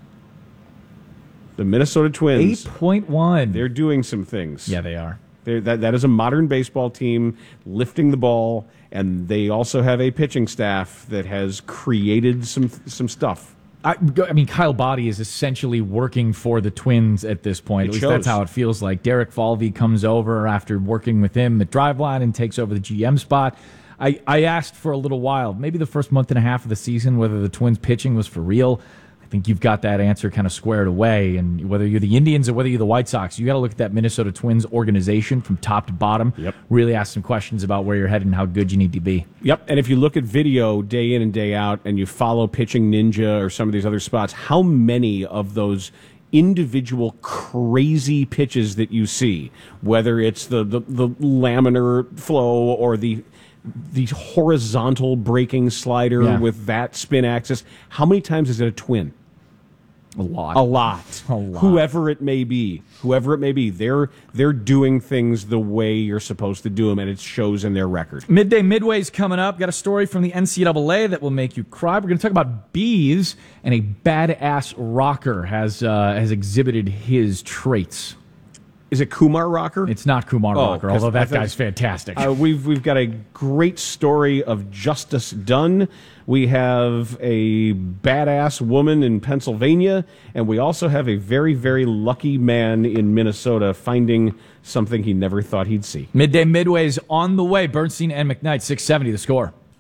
The Minnesota Twins. 8.1. They're doing some things. Yeah, they are. That is a modern baseball team lifting the ball, and they also have a pitching staff that has created some stuff. I mean, Kyle Boddy is essentially working for the Twins at this point. At least that's how it feels like. Derek Falvey comes over after working with him at Driveline and takes over the GM spot. I asked for a little while, maybe the first month and a half of the season, whether the Twins pitching was for real. I think you've got that answer kind of squared away. And whether you're the Indians or whether you're the White Sox, you got to look at that Minnesota Twins organization from top to bottom. Yep. Really ask some questions about where you're headed and how good you need to be. Yep. And if you look at video day in and day out and you follow Pitching Ninja or some of these other spots, how many of those individual crazy pitches that you see, whether it's the laminar flow or the horizontal breaking slider with that spin axis, how many times is it a twin? A lot. A lot. Whoever it may be, they're doing things the way you're supposed to do them, and it shows in their record. Midday Midway's coming up. Got a story from the NCAA that will make you cry. We're going to talk about bees, and a badass rocker has exhibited his traits. Is it Kumar Rocker? It's not Kumar Rocker, although that guy's fantastic. We've got a great story of justice done. We have a badass woman in Pennsylvania, and we also have a very, very lucky man in Minnesota finding something he never thought he'd see. Midday Midway's on the way. Bernstein and McKnight, 670 The Score.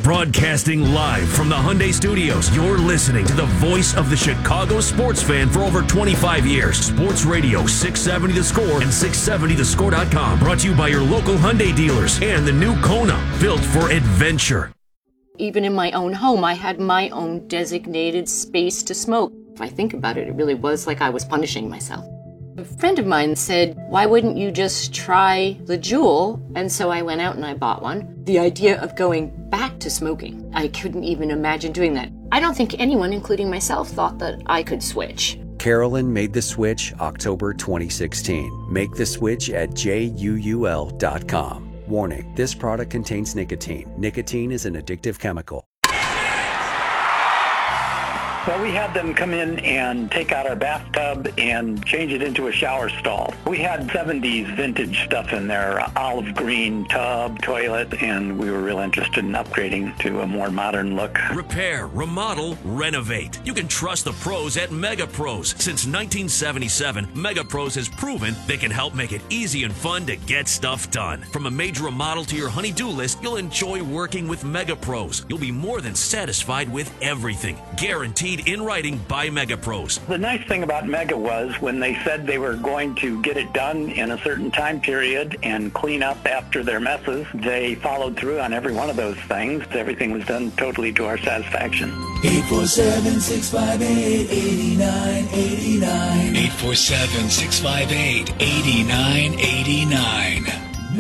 Broadcasting live from the Hyundai Studios, you're listening to the voice of the Chicago sports fan for over 25 years. Sports Radio 670 The Score and 670thescore.com. Brought to you by your local Hyundai dealers and the new Kona, built for adventure. Even in my own home, I had my own designated space to smoke. If I think about it, it really was like I was punishing myself. A friend of mine said, why wouldn't you just try the Juul? And so I went out and I bought one. The idea of going back to smoking, I couldn't even imagine doing that. I don't think anyone, including myself, thought that I could switch. Carolyn made the switch October 2016. Make the switch at JUUL.com. Warning, this product contains nicotine. Nicotine is an addictive chemical. Well, we had them come in and take out our bathtub and change it into a shower stall. We had 70s vintage stuff in there, olive green tub, toilet, and we were real interested in upgrading to a more modern look. Repair, remodel, renovate. You can trust the pros at Mega Pros. Since 1977, Mega Pros has proven they can help make it easy and fun to get stuff done. From a major remodel to your honey-do list, you'll enjoy working with Mega Pros. You'll be more than satisfied with everything. Guaranteed in writing by Mega Pros. The nice thing about Mega was when they said they were going to get it done in a certain time period and clean up after their messes, they followed through on every one of those things. Everything was done totally to our satisfaction. 847-658-8989. 847-658-8989.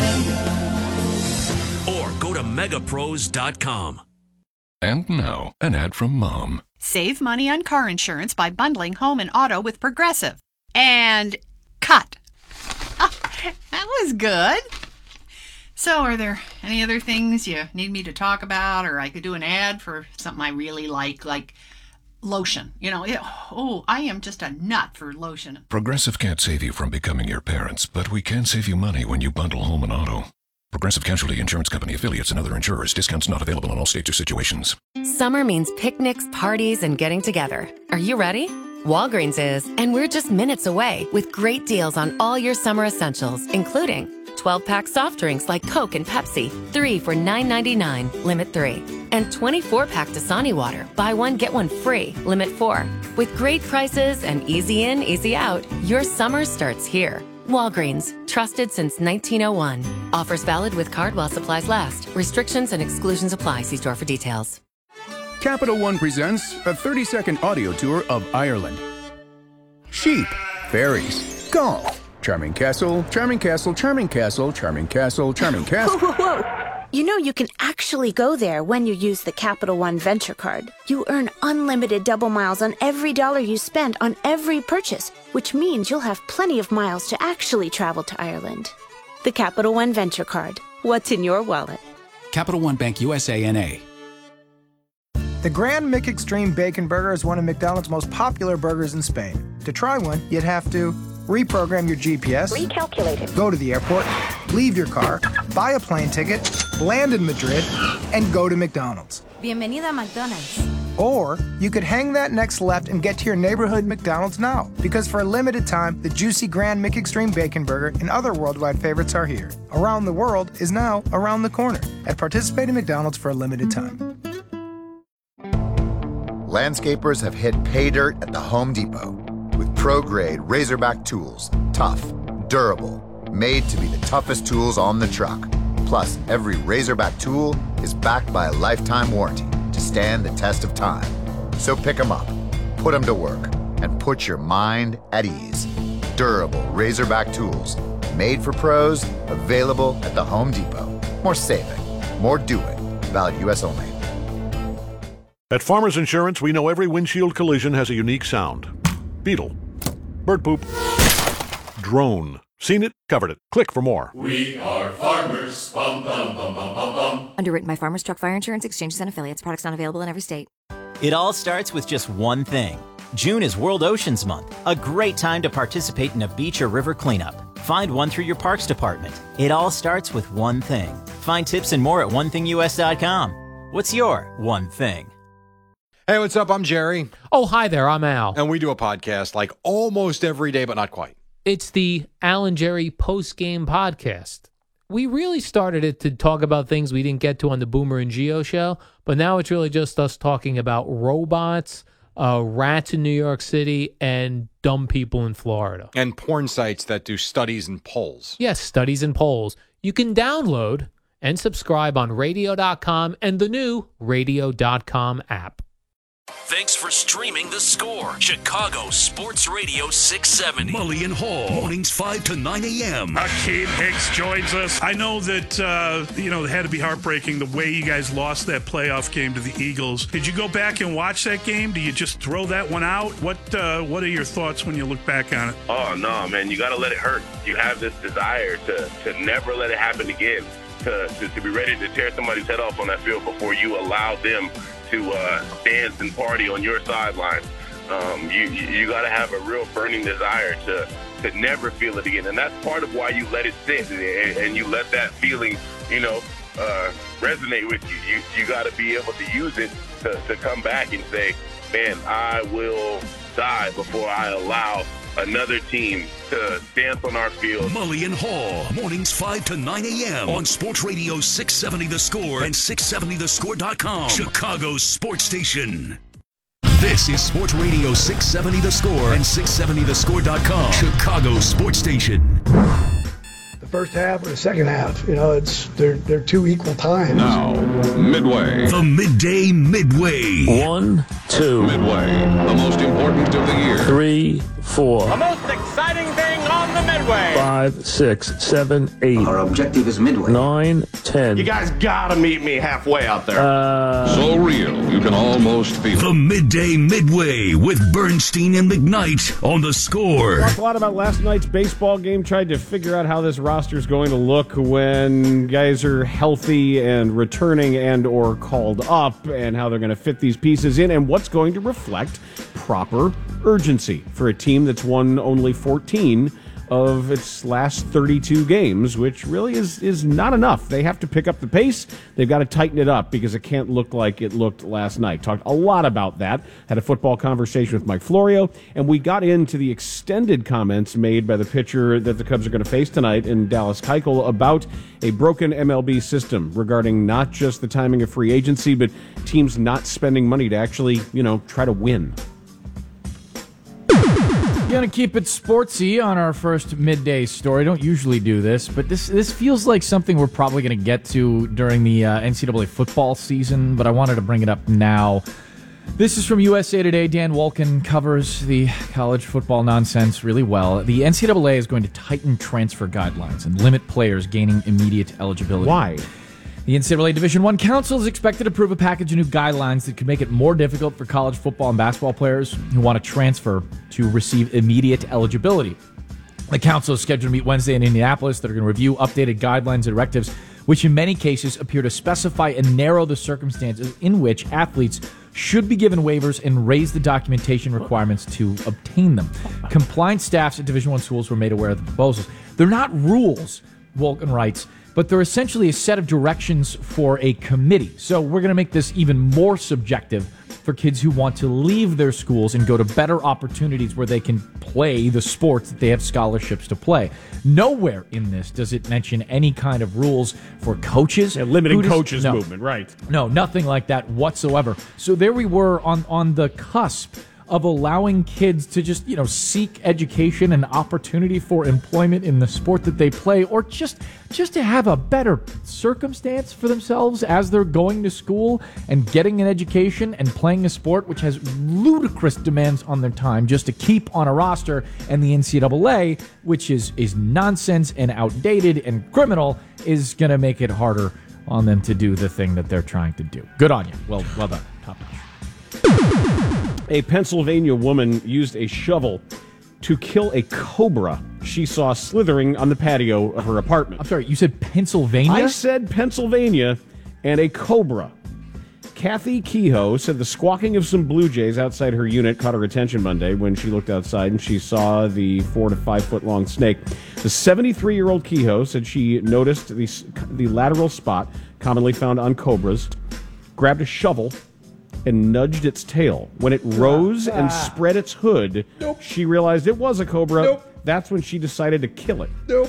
Or go to megapros.com. And now, an ad from Mom. Save money on car insurance by bundling home and auto with Progressive. And cut. Oh, that was good. So, are there any other things you need me to talk about, or I could do an ad for something I really like lotion? You know, I am just a nut for lotion. Progressive can't save you from becoming your parents, but we can save you money when you bundle home and auto. Progressive Casualty Insurance Company affiliates and other insurers. Discounts not available in all states or situations. Summer means picnics, parties, and getting together. Are you ready? Walgreens is, and we're just minutes away with great deals on all your summer essentials, including 12-pack soft drinks like Coke and Pepsi, 3 for $9.99, limit 3. And 24-pack Dasani water, buy one, get one free, limit 4. With great prices and easy in, easy out, your summer starts here. Walgreens, trusted since 1901. Offers valid with card while supplies last. Restrictions and exclusions apply. See store for details. Capital One presents a 30-second audio tour of Ireland. Sheep, fairies, golf, charming castle, charming castle, charming castle, charming castle, charming castle. Whoa, whoa, whoa. You know you can actually go there when you use the Capital One Venture Card. You earn unlimited double miles on every dollar you spend on every purchase, which means you'll have plenty of miles to actually travel to Ireland. The Capital One Venture Card. What's in your wallet? Capital One Bank USA, N.A. The Grand McExtreme Bacon Burger is one of McDonald's most popular burgers in Spain. To try one, you'd have to reprogram your GPS, Recalculate it. Go to the airport, leave your car, buy a plane ticket, land in Madrid, and go to McDonald's. Bienvenida a McDonald's. Or you could hang that next left and get to your neighborhood McDonald's now. Because for a limited time, the juicy Grand McExtreme Bacon Burger and other worldwide favorites are here. Around the world is now around the corner at participating McDonald's for a limited time. Landscapers have hit pay dirt at the Home Depot. With pro-grade Razorback tools, tough, durable, made to be the toughest tools on the truck. Plus, every Razorback tool is backed by a lifetime warranty to stand the test of time. So pick them up, put them to work, and put your mind at ease. Durable Razorback tools, made for pros, available at the Home Depot. More saving, more doing. Valid U.S. only. At Farmers Insurance, we know every windshield collision has a unique sound. Beetle, bird poop, drone. Seen it, covered it. Click for more. We are farmers. Bum, bum, bum, bum, bum, bum. Underwritten by Farmers Truck Fire Insurance Exchanges and Affiliates. Products not available in every state. It all starts with just one thing. June is World Oceans Month, a great time to participate in a beach or river cleanup. Find one through your parks department. It all starts with one thing. Find tips and more at onethingus.com. What's your one thing? Hey, what's up? I'm Jerry. Oh, hi there. I'm Al. And we do a podcast like almost every day, but not quite. It's the Al and Jerry post-game podcast. we really started it to talk about things we didn't get to on the Boomer and Geo show, but now it's really just us talking about robots, rats in New York City, and dumb people in Florida. And porn sites that do studies and polls. Yes, studies and polls. You can download and subscribe on radio.com and the new radio.com app. Thanks for streaming The Score, Chicago Sports Radio 670. Mully and Hall, mornings 5 to 9 a.m. Akeem Hicks joins us. I know that, it had to be heartbreaking the way you guys lost that playoff game to the Eagles. Did you go back and watch that game? Do you just throw that one out? What are your thoughts when you look back on it? Oh, no, man, you got to let it hurt. You have this desire to never let it happen again, to be ready to tear somebody's head off on that field before you allow them to dance and party on your sideline. You got to have a real burning desire to never feel it again, and that's part of why you let it sit and you let that feeling, resonate with you. You got to be able to use it to come back and say, man, I will die before I allow another team to dance on our field. Mully and Hall, mornings 5 to 9 a.m. on Sports Radio 670 The Score and 670thescore.com, Chicago's sports station. This is Sports Radio 670 The Score and 670thescore.com, Chicago's sports station. The first half or the second half, they're two equal times. Now, Midway. The Midday Midway. 1, 2. Midway, the most important of the year. 3, 4. The most exciting thing on the Midway. 5, 6, 7, 8. Our objective is Midway. 9, 10. You guys gotta meet me halfway out there. So real, you can almost feel The Midday Midway with Bernstein and McKnight on The Score. Talked a lot about last night's baseball game, tried to figure out how this roster's going to look when guys are healthy and returning and or called up, and how they're going to fit these pieces in, and what's going to reflect proper urgency for a team that's won only 14 of its last 32 games, which really is not enough. They have to pick up the pace. They've got to tighten it up because it can't look like it looked last night. Talked a lot about that. Had a football conversation with Mike Florio, and we got into the extended comments made by the pitcher that the Cubs are going to face tonight in Dallas Keuchel about a broken MLB system regarding not just the timing of free agency, but teams not spending money to actually, try to win. Going to keep it sportsy on our first midday story. Don't usually do this, but this feels like something we're probably going to get to during the NCAA football season, but I wanted to bring it up now. This is from USA Today. Dan Wolken covers the college football nonsense really well. The NCAA is going to tighten transfer guidelines and limit players gaining immediate eligibility. Why? The NCAA Division I Council is expected to approve a package of new guidelines that could make it more difficult for college football and basketball players who want to transfer to receive immediate eligibility. The council is scheduled to meet Wednesday in Indianapolis. They're going to review updated guidelines and directives, which in many cases appear to specify and narrow the circumstances in which athletes should be given waivers and raise the documentation requirements to obtain them. Compliance staffs at Division I schools were made aware of the proposals. They're not rules, Wolken writes, but they're essentially a set of directions for a committee. So we're going to make this even more subjective for kids who want to leave their schools and go to better opportunities where they can play the sports that they have scholarships to play. Nowhere in this does it mention any kind of rules for coaches. Limiting coaches movement, right. No, nothing like that whatsoever. So there we were on the cusp of allowing kids to just, seek education and opportunity for employment in the sport that they play, or just to have a better circumstance for themselves as they're going to school and getting an education and playing a sport which has ludicrous demands on their time just to keep on a roster. And the NCAA, which is nonsense and outdated and criminal, is going to make it harder on them to do the thing that they're trying to do. Good on you. Well done. Top notch. A Pennsylvania woman used a shovel to kill a cobra she saw slithering on the patio of her apartment. I'm sorry, you said Pennsylvania? I said Pennsylvania, and a cobra. Kathy Kehoe said the squawking of some blue jays outside her unit caught her attention Monday when she looked outside and she saw the 4 to 5 foot long snake. The 73-year-old Kehoe said she noticed the lateral spot commonly found on cobras, grabbed a shovel, and nudged its tail. When it rose and spread its hood, she realized it was a cobra. That's when she decided to kill it.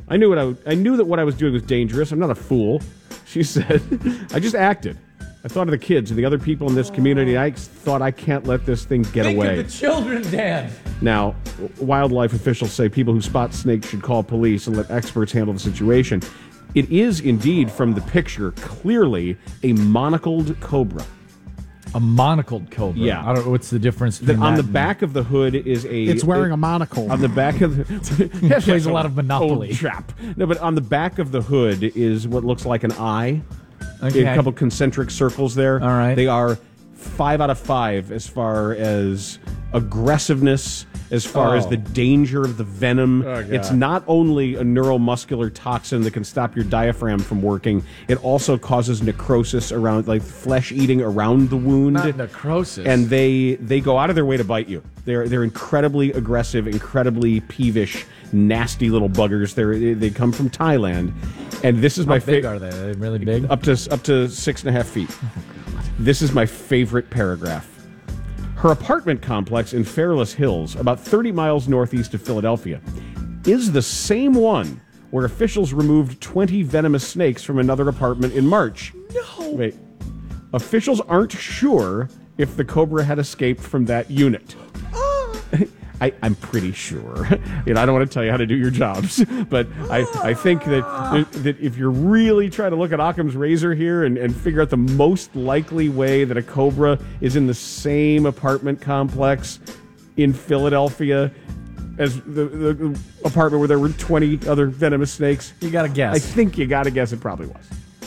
I knew that what I was doing was dangerous. I'm not a fool. She said, I just acted. I thought of the kids and the other people in this community. I thought I can't let this thing get away. Think of the children, Dan. Now, wildlife officials say people who spot snakes should call police and let experts handle the situation. It is indeed, from the picture, clearly a monocled cobra. A monocled cobra? Yeah. I don't know what's the difference between on that the back of the hood is a... It's wearing a monocle. On the back of the... He plays a lot of Monopoly. Old trap. No, but on the back of the hood is what looks like an eye. Okay. A couple concentric circles there. All right. They are 5 out of 5 as far as aggressiveness, as far as the danger of the venom. Oh, God. It's not only a neuromuscular toxin that can stop your diaphragm from working, it also causes necrosis around, like flesh eating around the wound. Not necrosis. And they go out of their way to bite you. They're incredibly aggressive, incredibly peevish, nasty little buggers. They come from Thailand, and this is How my big favorite. are they? Are they really big? Up to 6.5 feet. This is my favorite paragraph. Her apartment complex in Fairless Hills, about 30 miles northeast of Philadelphia, is the same one where officials removed 20 venomous snakes from another apartment in March. No. Wait. Officials aren't sure if the cobra had escaped from that unit. I'm pretty sure. I don't want to tell you how to do your jobs, but I think that if you're really trying to look at Occam's razor here and figure out the most likely way that a cobra is in the same apartment complex in Philadelphia as the apartment where there were 20 other venomous snakes, you got to guess. I think you got to guess it probably was.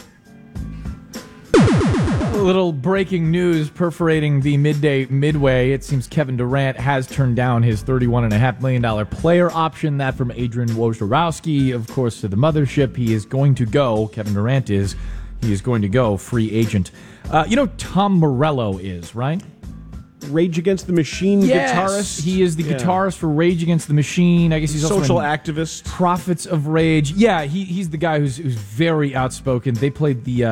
A little breaking news perforating the midway. It seems Kevin Durant has turned down his $31.5 million player option. That from Adrian Wojnarowski, of course, to the mothership. He is going to go. Kevin Durant is. He is going to go free agent. You know Tom Morello is, right? Rage Against the Machine guitarist. He is the guitarist for Rage Against the Machine. I guess he's also social activist. Prophets of Rage. Yeah, he's the guy who's very outspoken. They played the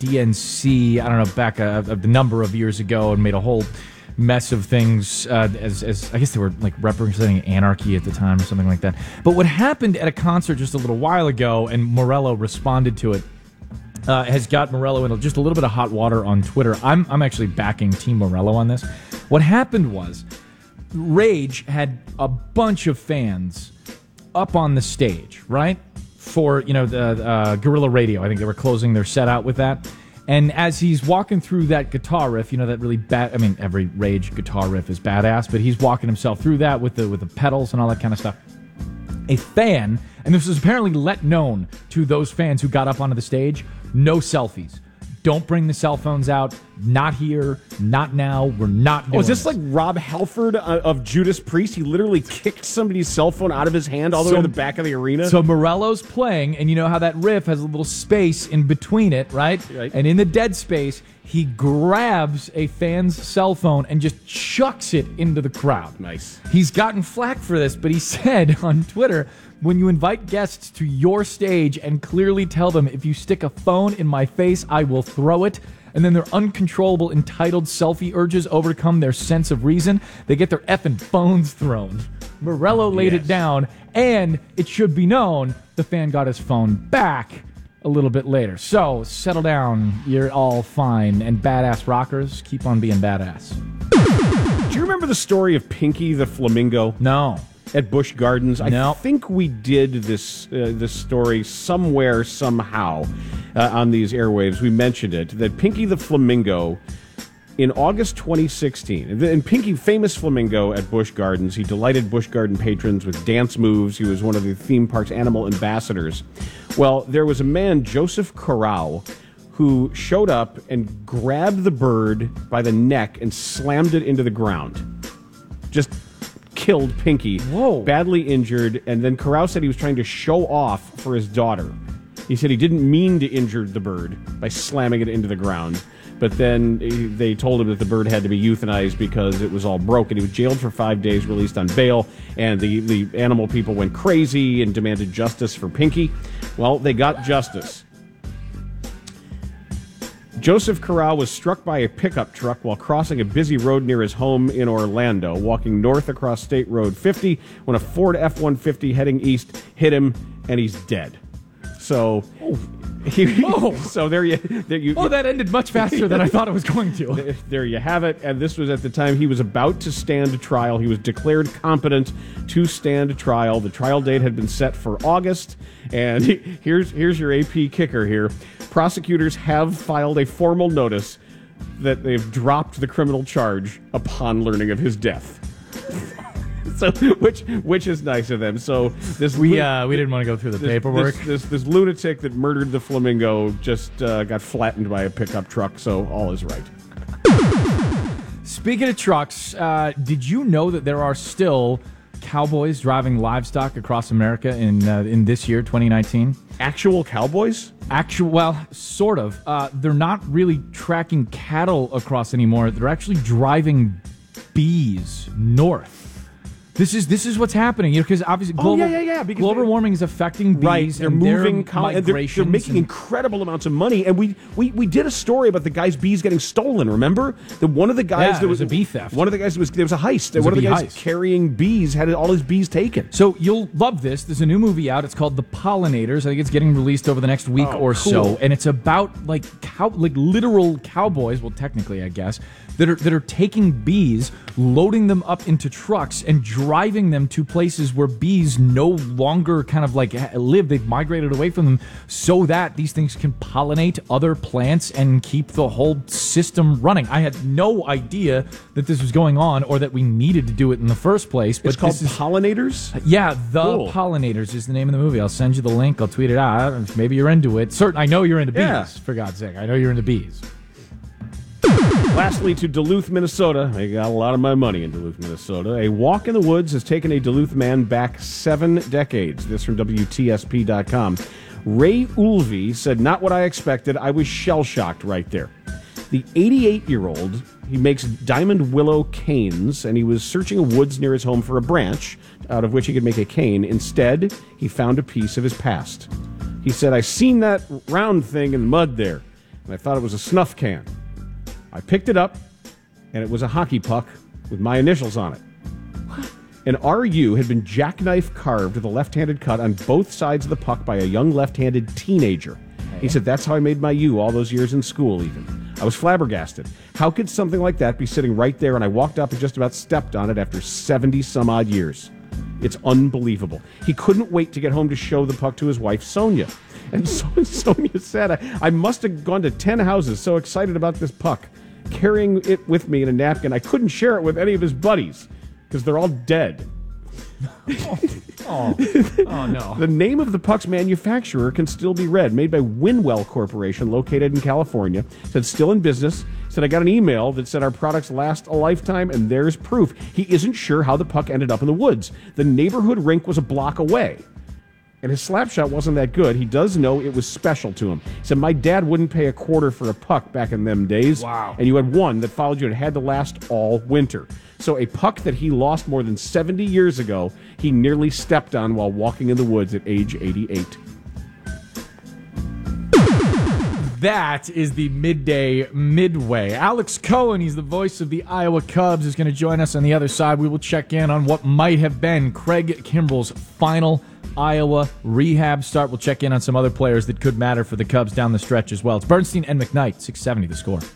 DNC, I don't know, back a number of years ago and made a whole mess of things as I guess they were like representing anarchy at the time or something like that. But what happened at a concert just a little while ago, and Morello responded to it, has got Morello in just a little bit of hot water on Twitter. I'm actually backing Team Morello on this. What happened was Rage had a bunch of fans up on the stage, right? For, the Guerrilla Radio. I think they were closing their set out with that. And as he's walking through that guitar riff, that really every Rage guitar riff is badass, but he's walking himself through that with the pedals and all that kind of stuff. A fan, and this was apparently let known to those fans who got up onto the stage, no selfies. Don't bring the cell phones out. Not here. Not now. We're not doing is this like Rob Halford of Judas Priest? He literally kicked somebody's cell phone out of his hand all the way to the back of the arena? So Morello's playing, and you know how that riff has a little space in between it, right? And in the dead space, he grabs a fan's cell phone and just chucks it into the crowd. Nice. He's gotten flack for this, but he said on Twitter, when you invite guests to your stage and clearly tell them, if you stick a phone in my face, I will throw it, and then their uncontrollable, entitled selfie urges overcome their sense of reason, they get their effing phones thrown. Morello laid it down, and it should be known, the fan got his phone back a little bit later. So, settle down, you're all fine, and badass rockers, keep on being badass. Do you remember the story of Pinky the Flamingo? No. At Busch Gardens? No. I think we did this story somewhere, somehow, on these airwaves. We mentioned it, that Pinky the Flamingo, in August 2016, and Pinky, famous flamingo at Busch Gardens, he delighted Busch Garden patrons with dance moves. He was one of the theme park's animal ambassadors. Well, there was a man, Joseph Corral, who showed up and grabbed the bird by the neck and slammed it into the ground. Just killed Pinky. Whoa. Badly injured, and then Corral said he was trying to show off for his daughter. He said he didn't mean to injure the bird by slamming it into the ground, but then they told him that the bird had to be euthanized because it was all broken. He was jailed for 5 days, released on bail, and the animal people went crazy and demanded justice for Pinky. Well, they got justice. Joseph Corral was struck by a pickup truck while crossing a busy road near his home in Orlando, walking north across State Road 50 when a Ford F-150 heading east hit him and he's dead. So, so there you. That ended much faster than I thought it was going to. There you have it. And this was at the time he was about to stand trial. He was declared competent to stand trial. The trial date had been set for August. And here's your AP kicker here. Prosecutors have filed a formal notice that they've dropped the criminal charge upon learning of his death. So, which is nice of them. So this we didn't want to go through the paperwork. This lunatic that murdered the flamingo just got flattened by a pickup truck. So all is right. Speaking of trucks, did you know that there are still cowboys driving livestock across America in this year, 2019? Actual cowboys? Well, sort of. They're not really tracking cattle across anymore. They're actually driving bees north. This is what's happening, because obviously global warming is affecting bees. Right, they're moving, migrations. they're making incredible amounts of money, and we did a story about the guy's bees getting stolen. Remember, one of the guys there was a bee theft. One of the guys there was a heist. One of the guys carrying bees had all his bees taken. So you'll love this. There's a new movie out. It's called The Pollinators. I think it's getting released over the next week or so, and it's about literal cowboys. Well, technically, I guess. That are taking bees, loading them up into trucks, and driving them to places where bees no longer kind of live. They've migrated away from them so that these things can pollinate other plants and keep the whole system running. I had no idea that this was going on or that we needed to do it in the first place. But it's called Pollinators? Yeah, Pollinators is the name of the movie. I'll send you the link. I'll tweet it out. Maybe you're into it. I know you're into bees, for God's sake. I know you're into bees. Lastly, to Duluth, Minnesota. I got a lot of my money in Duluth, Minnesota. A walk in the woods has taken a Duluth man back 7 decades. This from WTSP.com. Ray Ulvey said, "Not what I expected. I was shell-shocked right there." The 88-year-old, he makes diamond willow canes, and he was searching a woods near his home for a branch out of which he could make a cane. Instead, he found a piece of his past. He said, "I seen that round thing in the mud there, and I thought it was a snuff can. I picked it up, and it was a hockey puck with my initials on it. An RU had been jackknife carved with a left-handed cut on both sides of the puck by a young left-handed teenager. He said, that's how I made my U all those years in school even. I was flabbergasted. How could something like that be sitting right there, and I walked up and just about stepped on it after 70-some-odd years? It's unbelievable. He couldn't wait to get home to show the puck to his wife, Sonia. And Sonia said, I must have gone to 10 houses so excited about this puck. Carrying it with me in a napkin, I couldn't share it with any of his buddies because they're all dead." Oh, no. The name of the puck's manufacturer can still be read. Made by Winwell Corporation, located in California. Said still in business. Said, I got an email that said our products last a lifetime, and there's proof. He isn't sure how the puck ended up in the woods. The neighborhood rink was a block away. And his slap shot wasn't that good. He does know it was special to him. He said, my dad wouldn't pay a quarter for a puck back in them days. Wow. And you had one that followed you and had to last all winter. So a puck that he lost more than 70 years ago, he nearly stepped on while walking in the woods at age 88. That is the Midday Midway. Alex Cohen, he's the voice of the Iowa Cubs, is going to join us on the other side. We will check in on what might have been Craig Kimbrell's final Iowa rehab start. We'll check in on some other players that could matter for the Cubs down the stretch as well. It's Bernstein and McKnight, 670 The Score.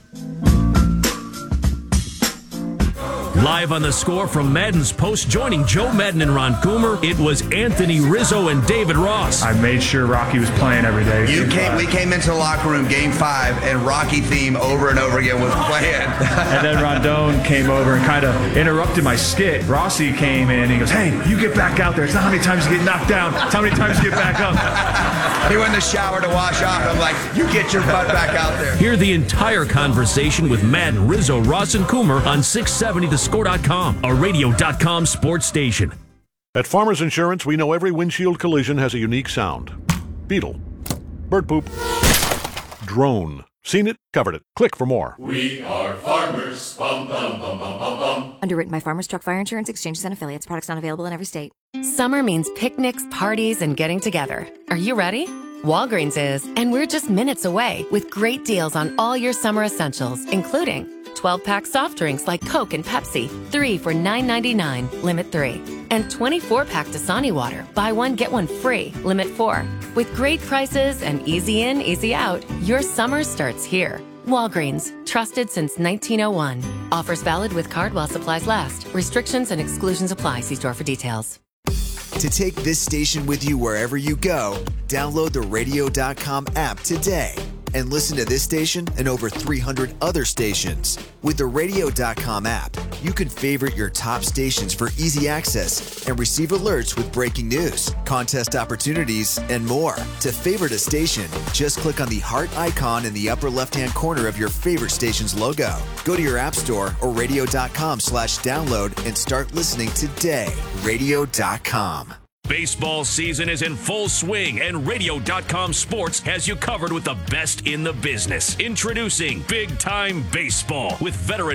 Live on The Score from Madden's Post, joining Joe Madden and Ron Coomer, it was Anthony Rizzo and David Ross. I made sure Rocky was playing every day. We came into the locker room, Game 5, and Rocky theme over and over again was playing. And then Rondon came over and kind of interrupted my skit. Rossi came in and he goes, hey, you get back out there. It's not how many times you get knocked down. It's how many times you get back up. He went in the shower to wash off. I'm like, you get your butt back out there. Hear the entire conversation with Madden, Rizzo, Ross, and Coomer on 670thescore.com, a radio.com sports station. At Farmers Insurance, we know every windshield collision has a unique sound. Beetle. Bird poop. Drone. Seen it, covered it. Click for more. We are farmers. Bum, bum, bum, bum, bum, bum. Underwritten by Farmers Truck Fire Insurance Exchanges and Affiliates. Products not available in every state. Summer means picnics, parties, and getting together. Are you ready? Walgreens is, and we're just minutes away with great deals on all your summer essentials, including 12-pack soft drinks like Coke and Pepsi, 3 for $9.99, limit 3. And 24-pack Dasani water. Buy one, get one free. Limit 4. With great prices and easy in, easy out, your summer starts here. Walgreens, trusted since 1901. Offers valid with card while supplies last. Restrictions and exclusions apply. See store for details. To take this station with you wherever you go, download the radio.com app today and listen to this station and over 300 other stations. With the radio.com app, you can favorite your top stations for easy access and receive alerts with breaking news, contest opportunities, and more. To favorite a station, just click on the heart icon in the upper left-hand corner of your favorite station's logo. Go to your app store or radio.com/download and start listening today. Radio.com. Baseball season is in full swing, and Radio.com Sports has you covered with the best in the business. Introducing Big Time Baseball with veteran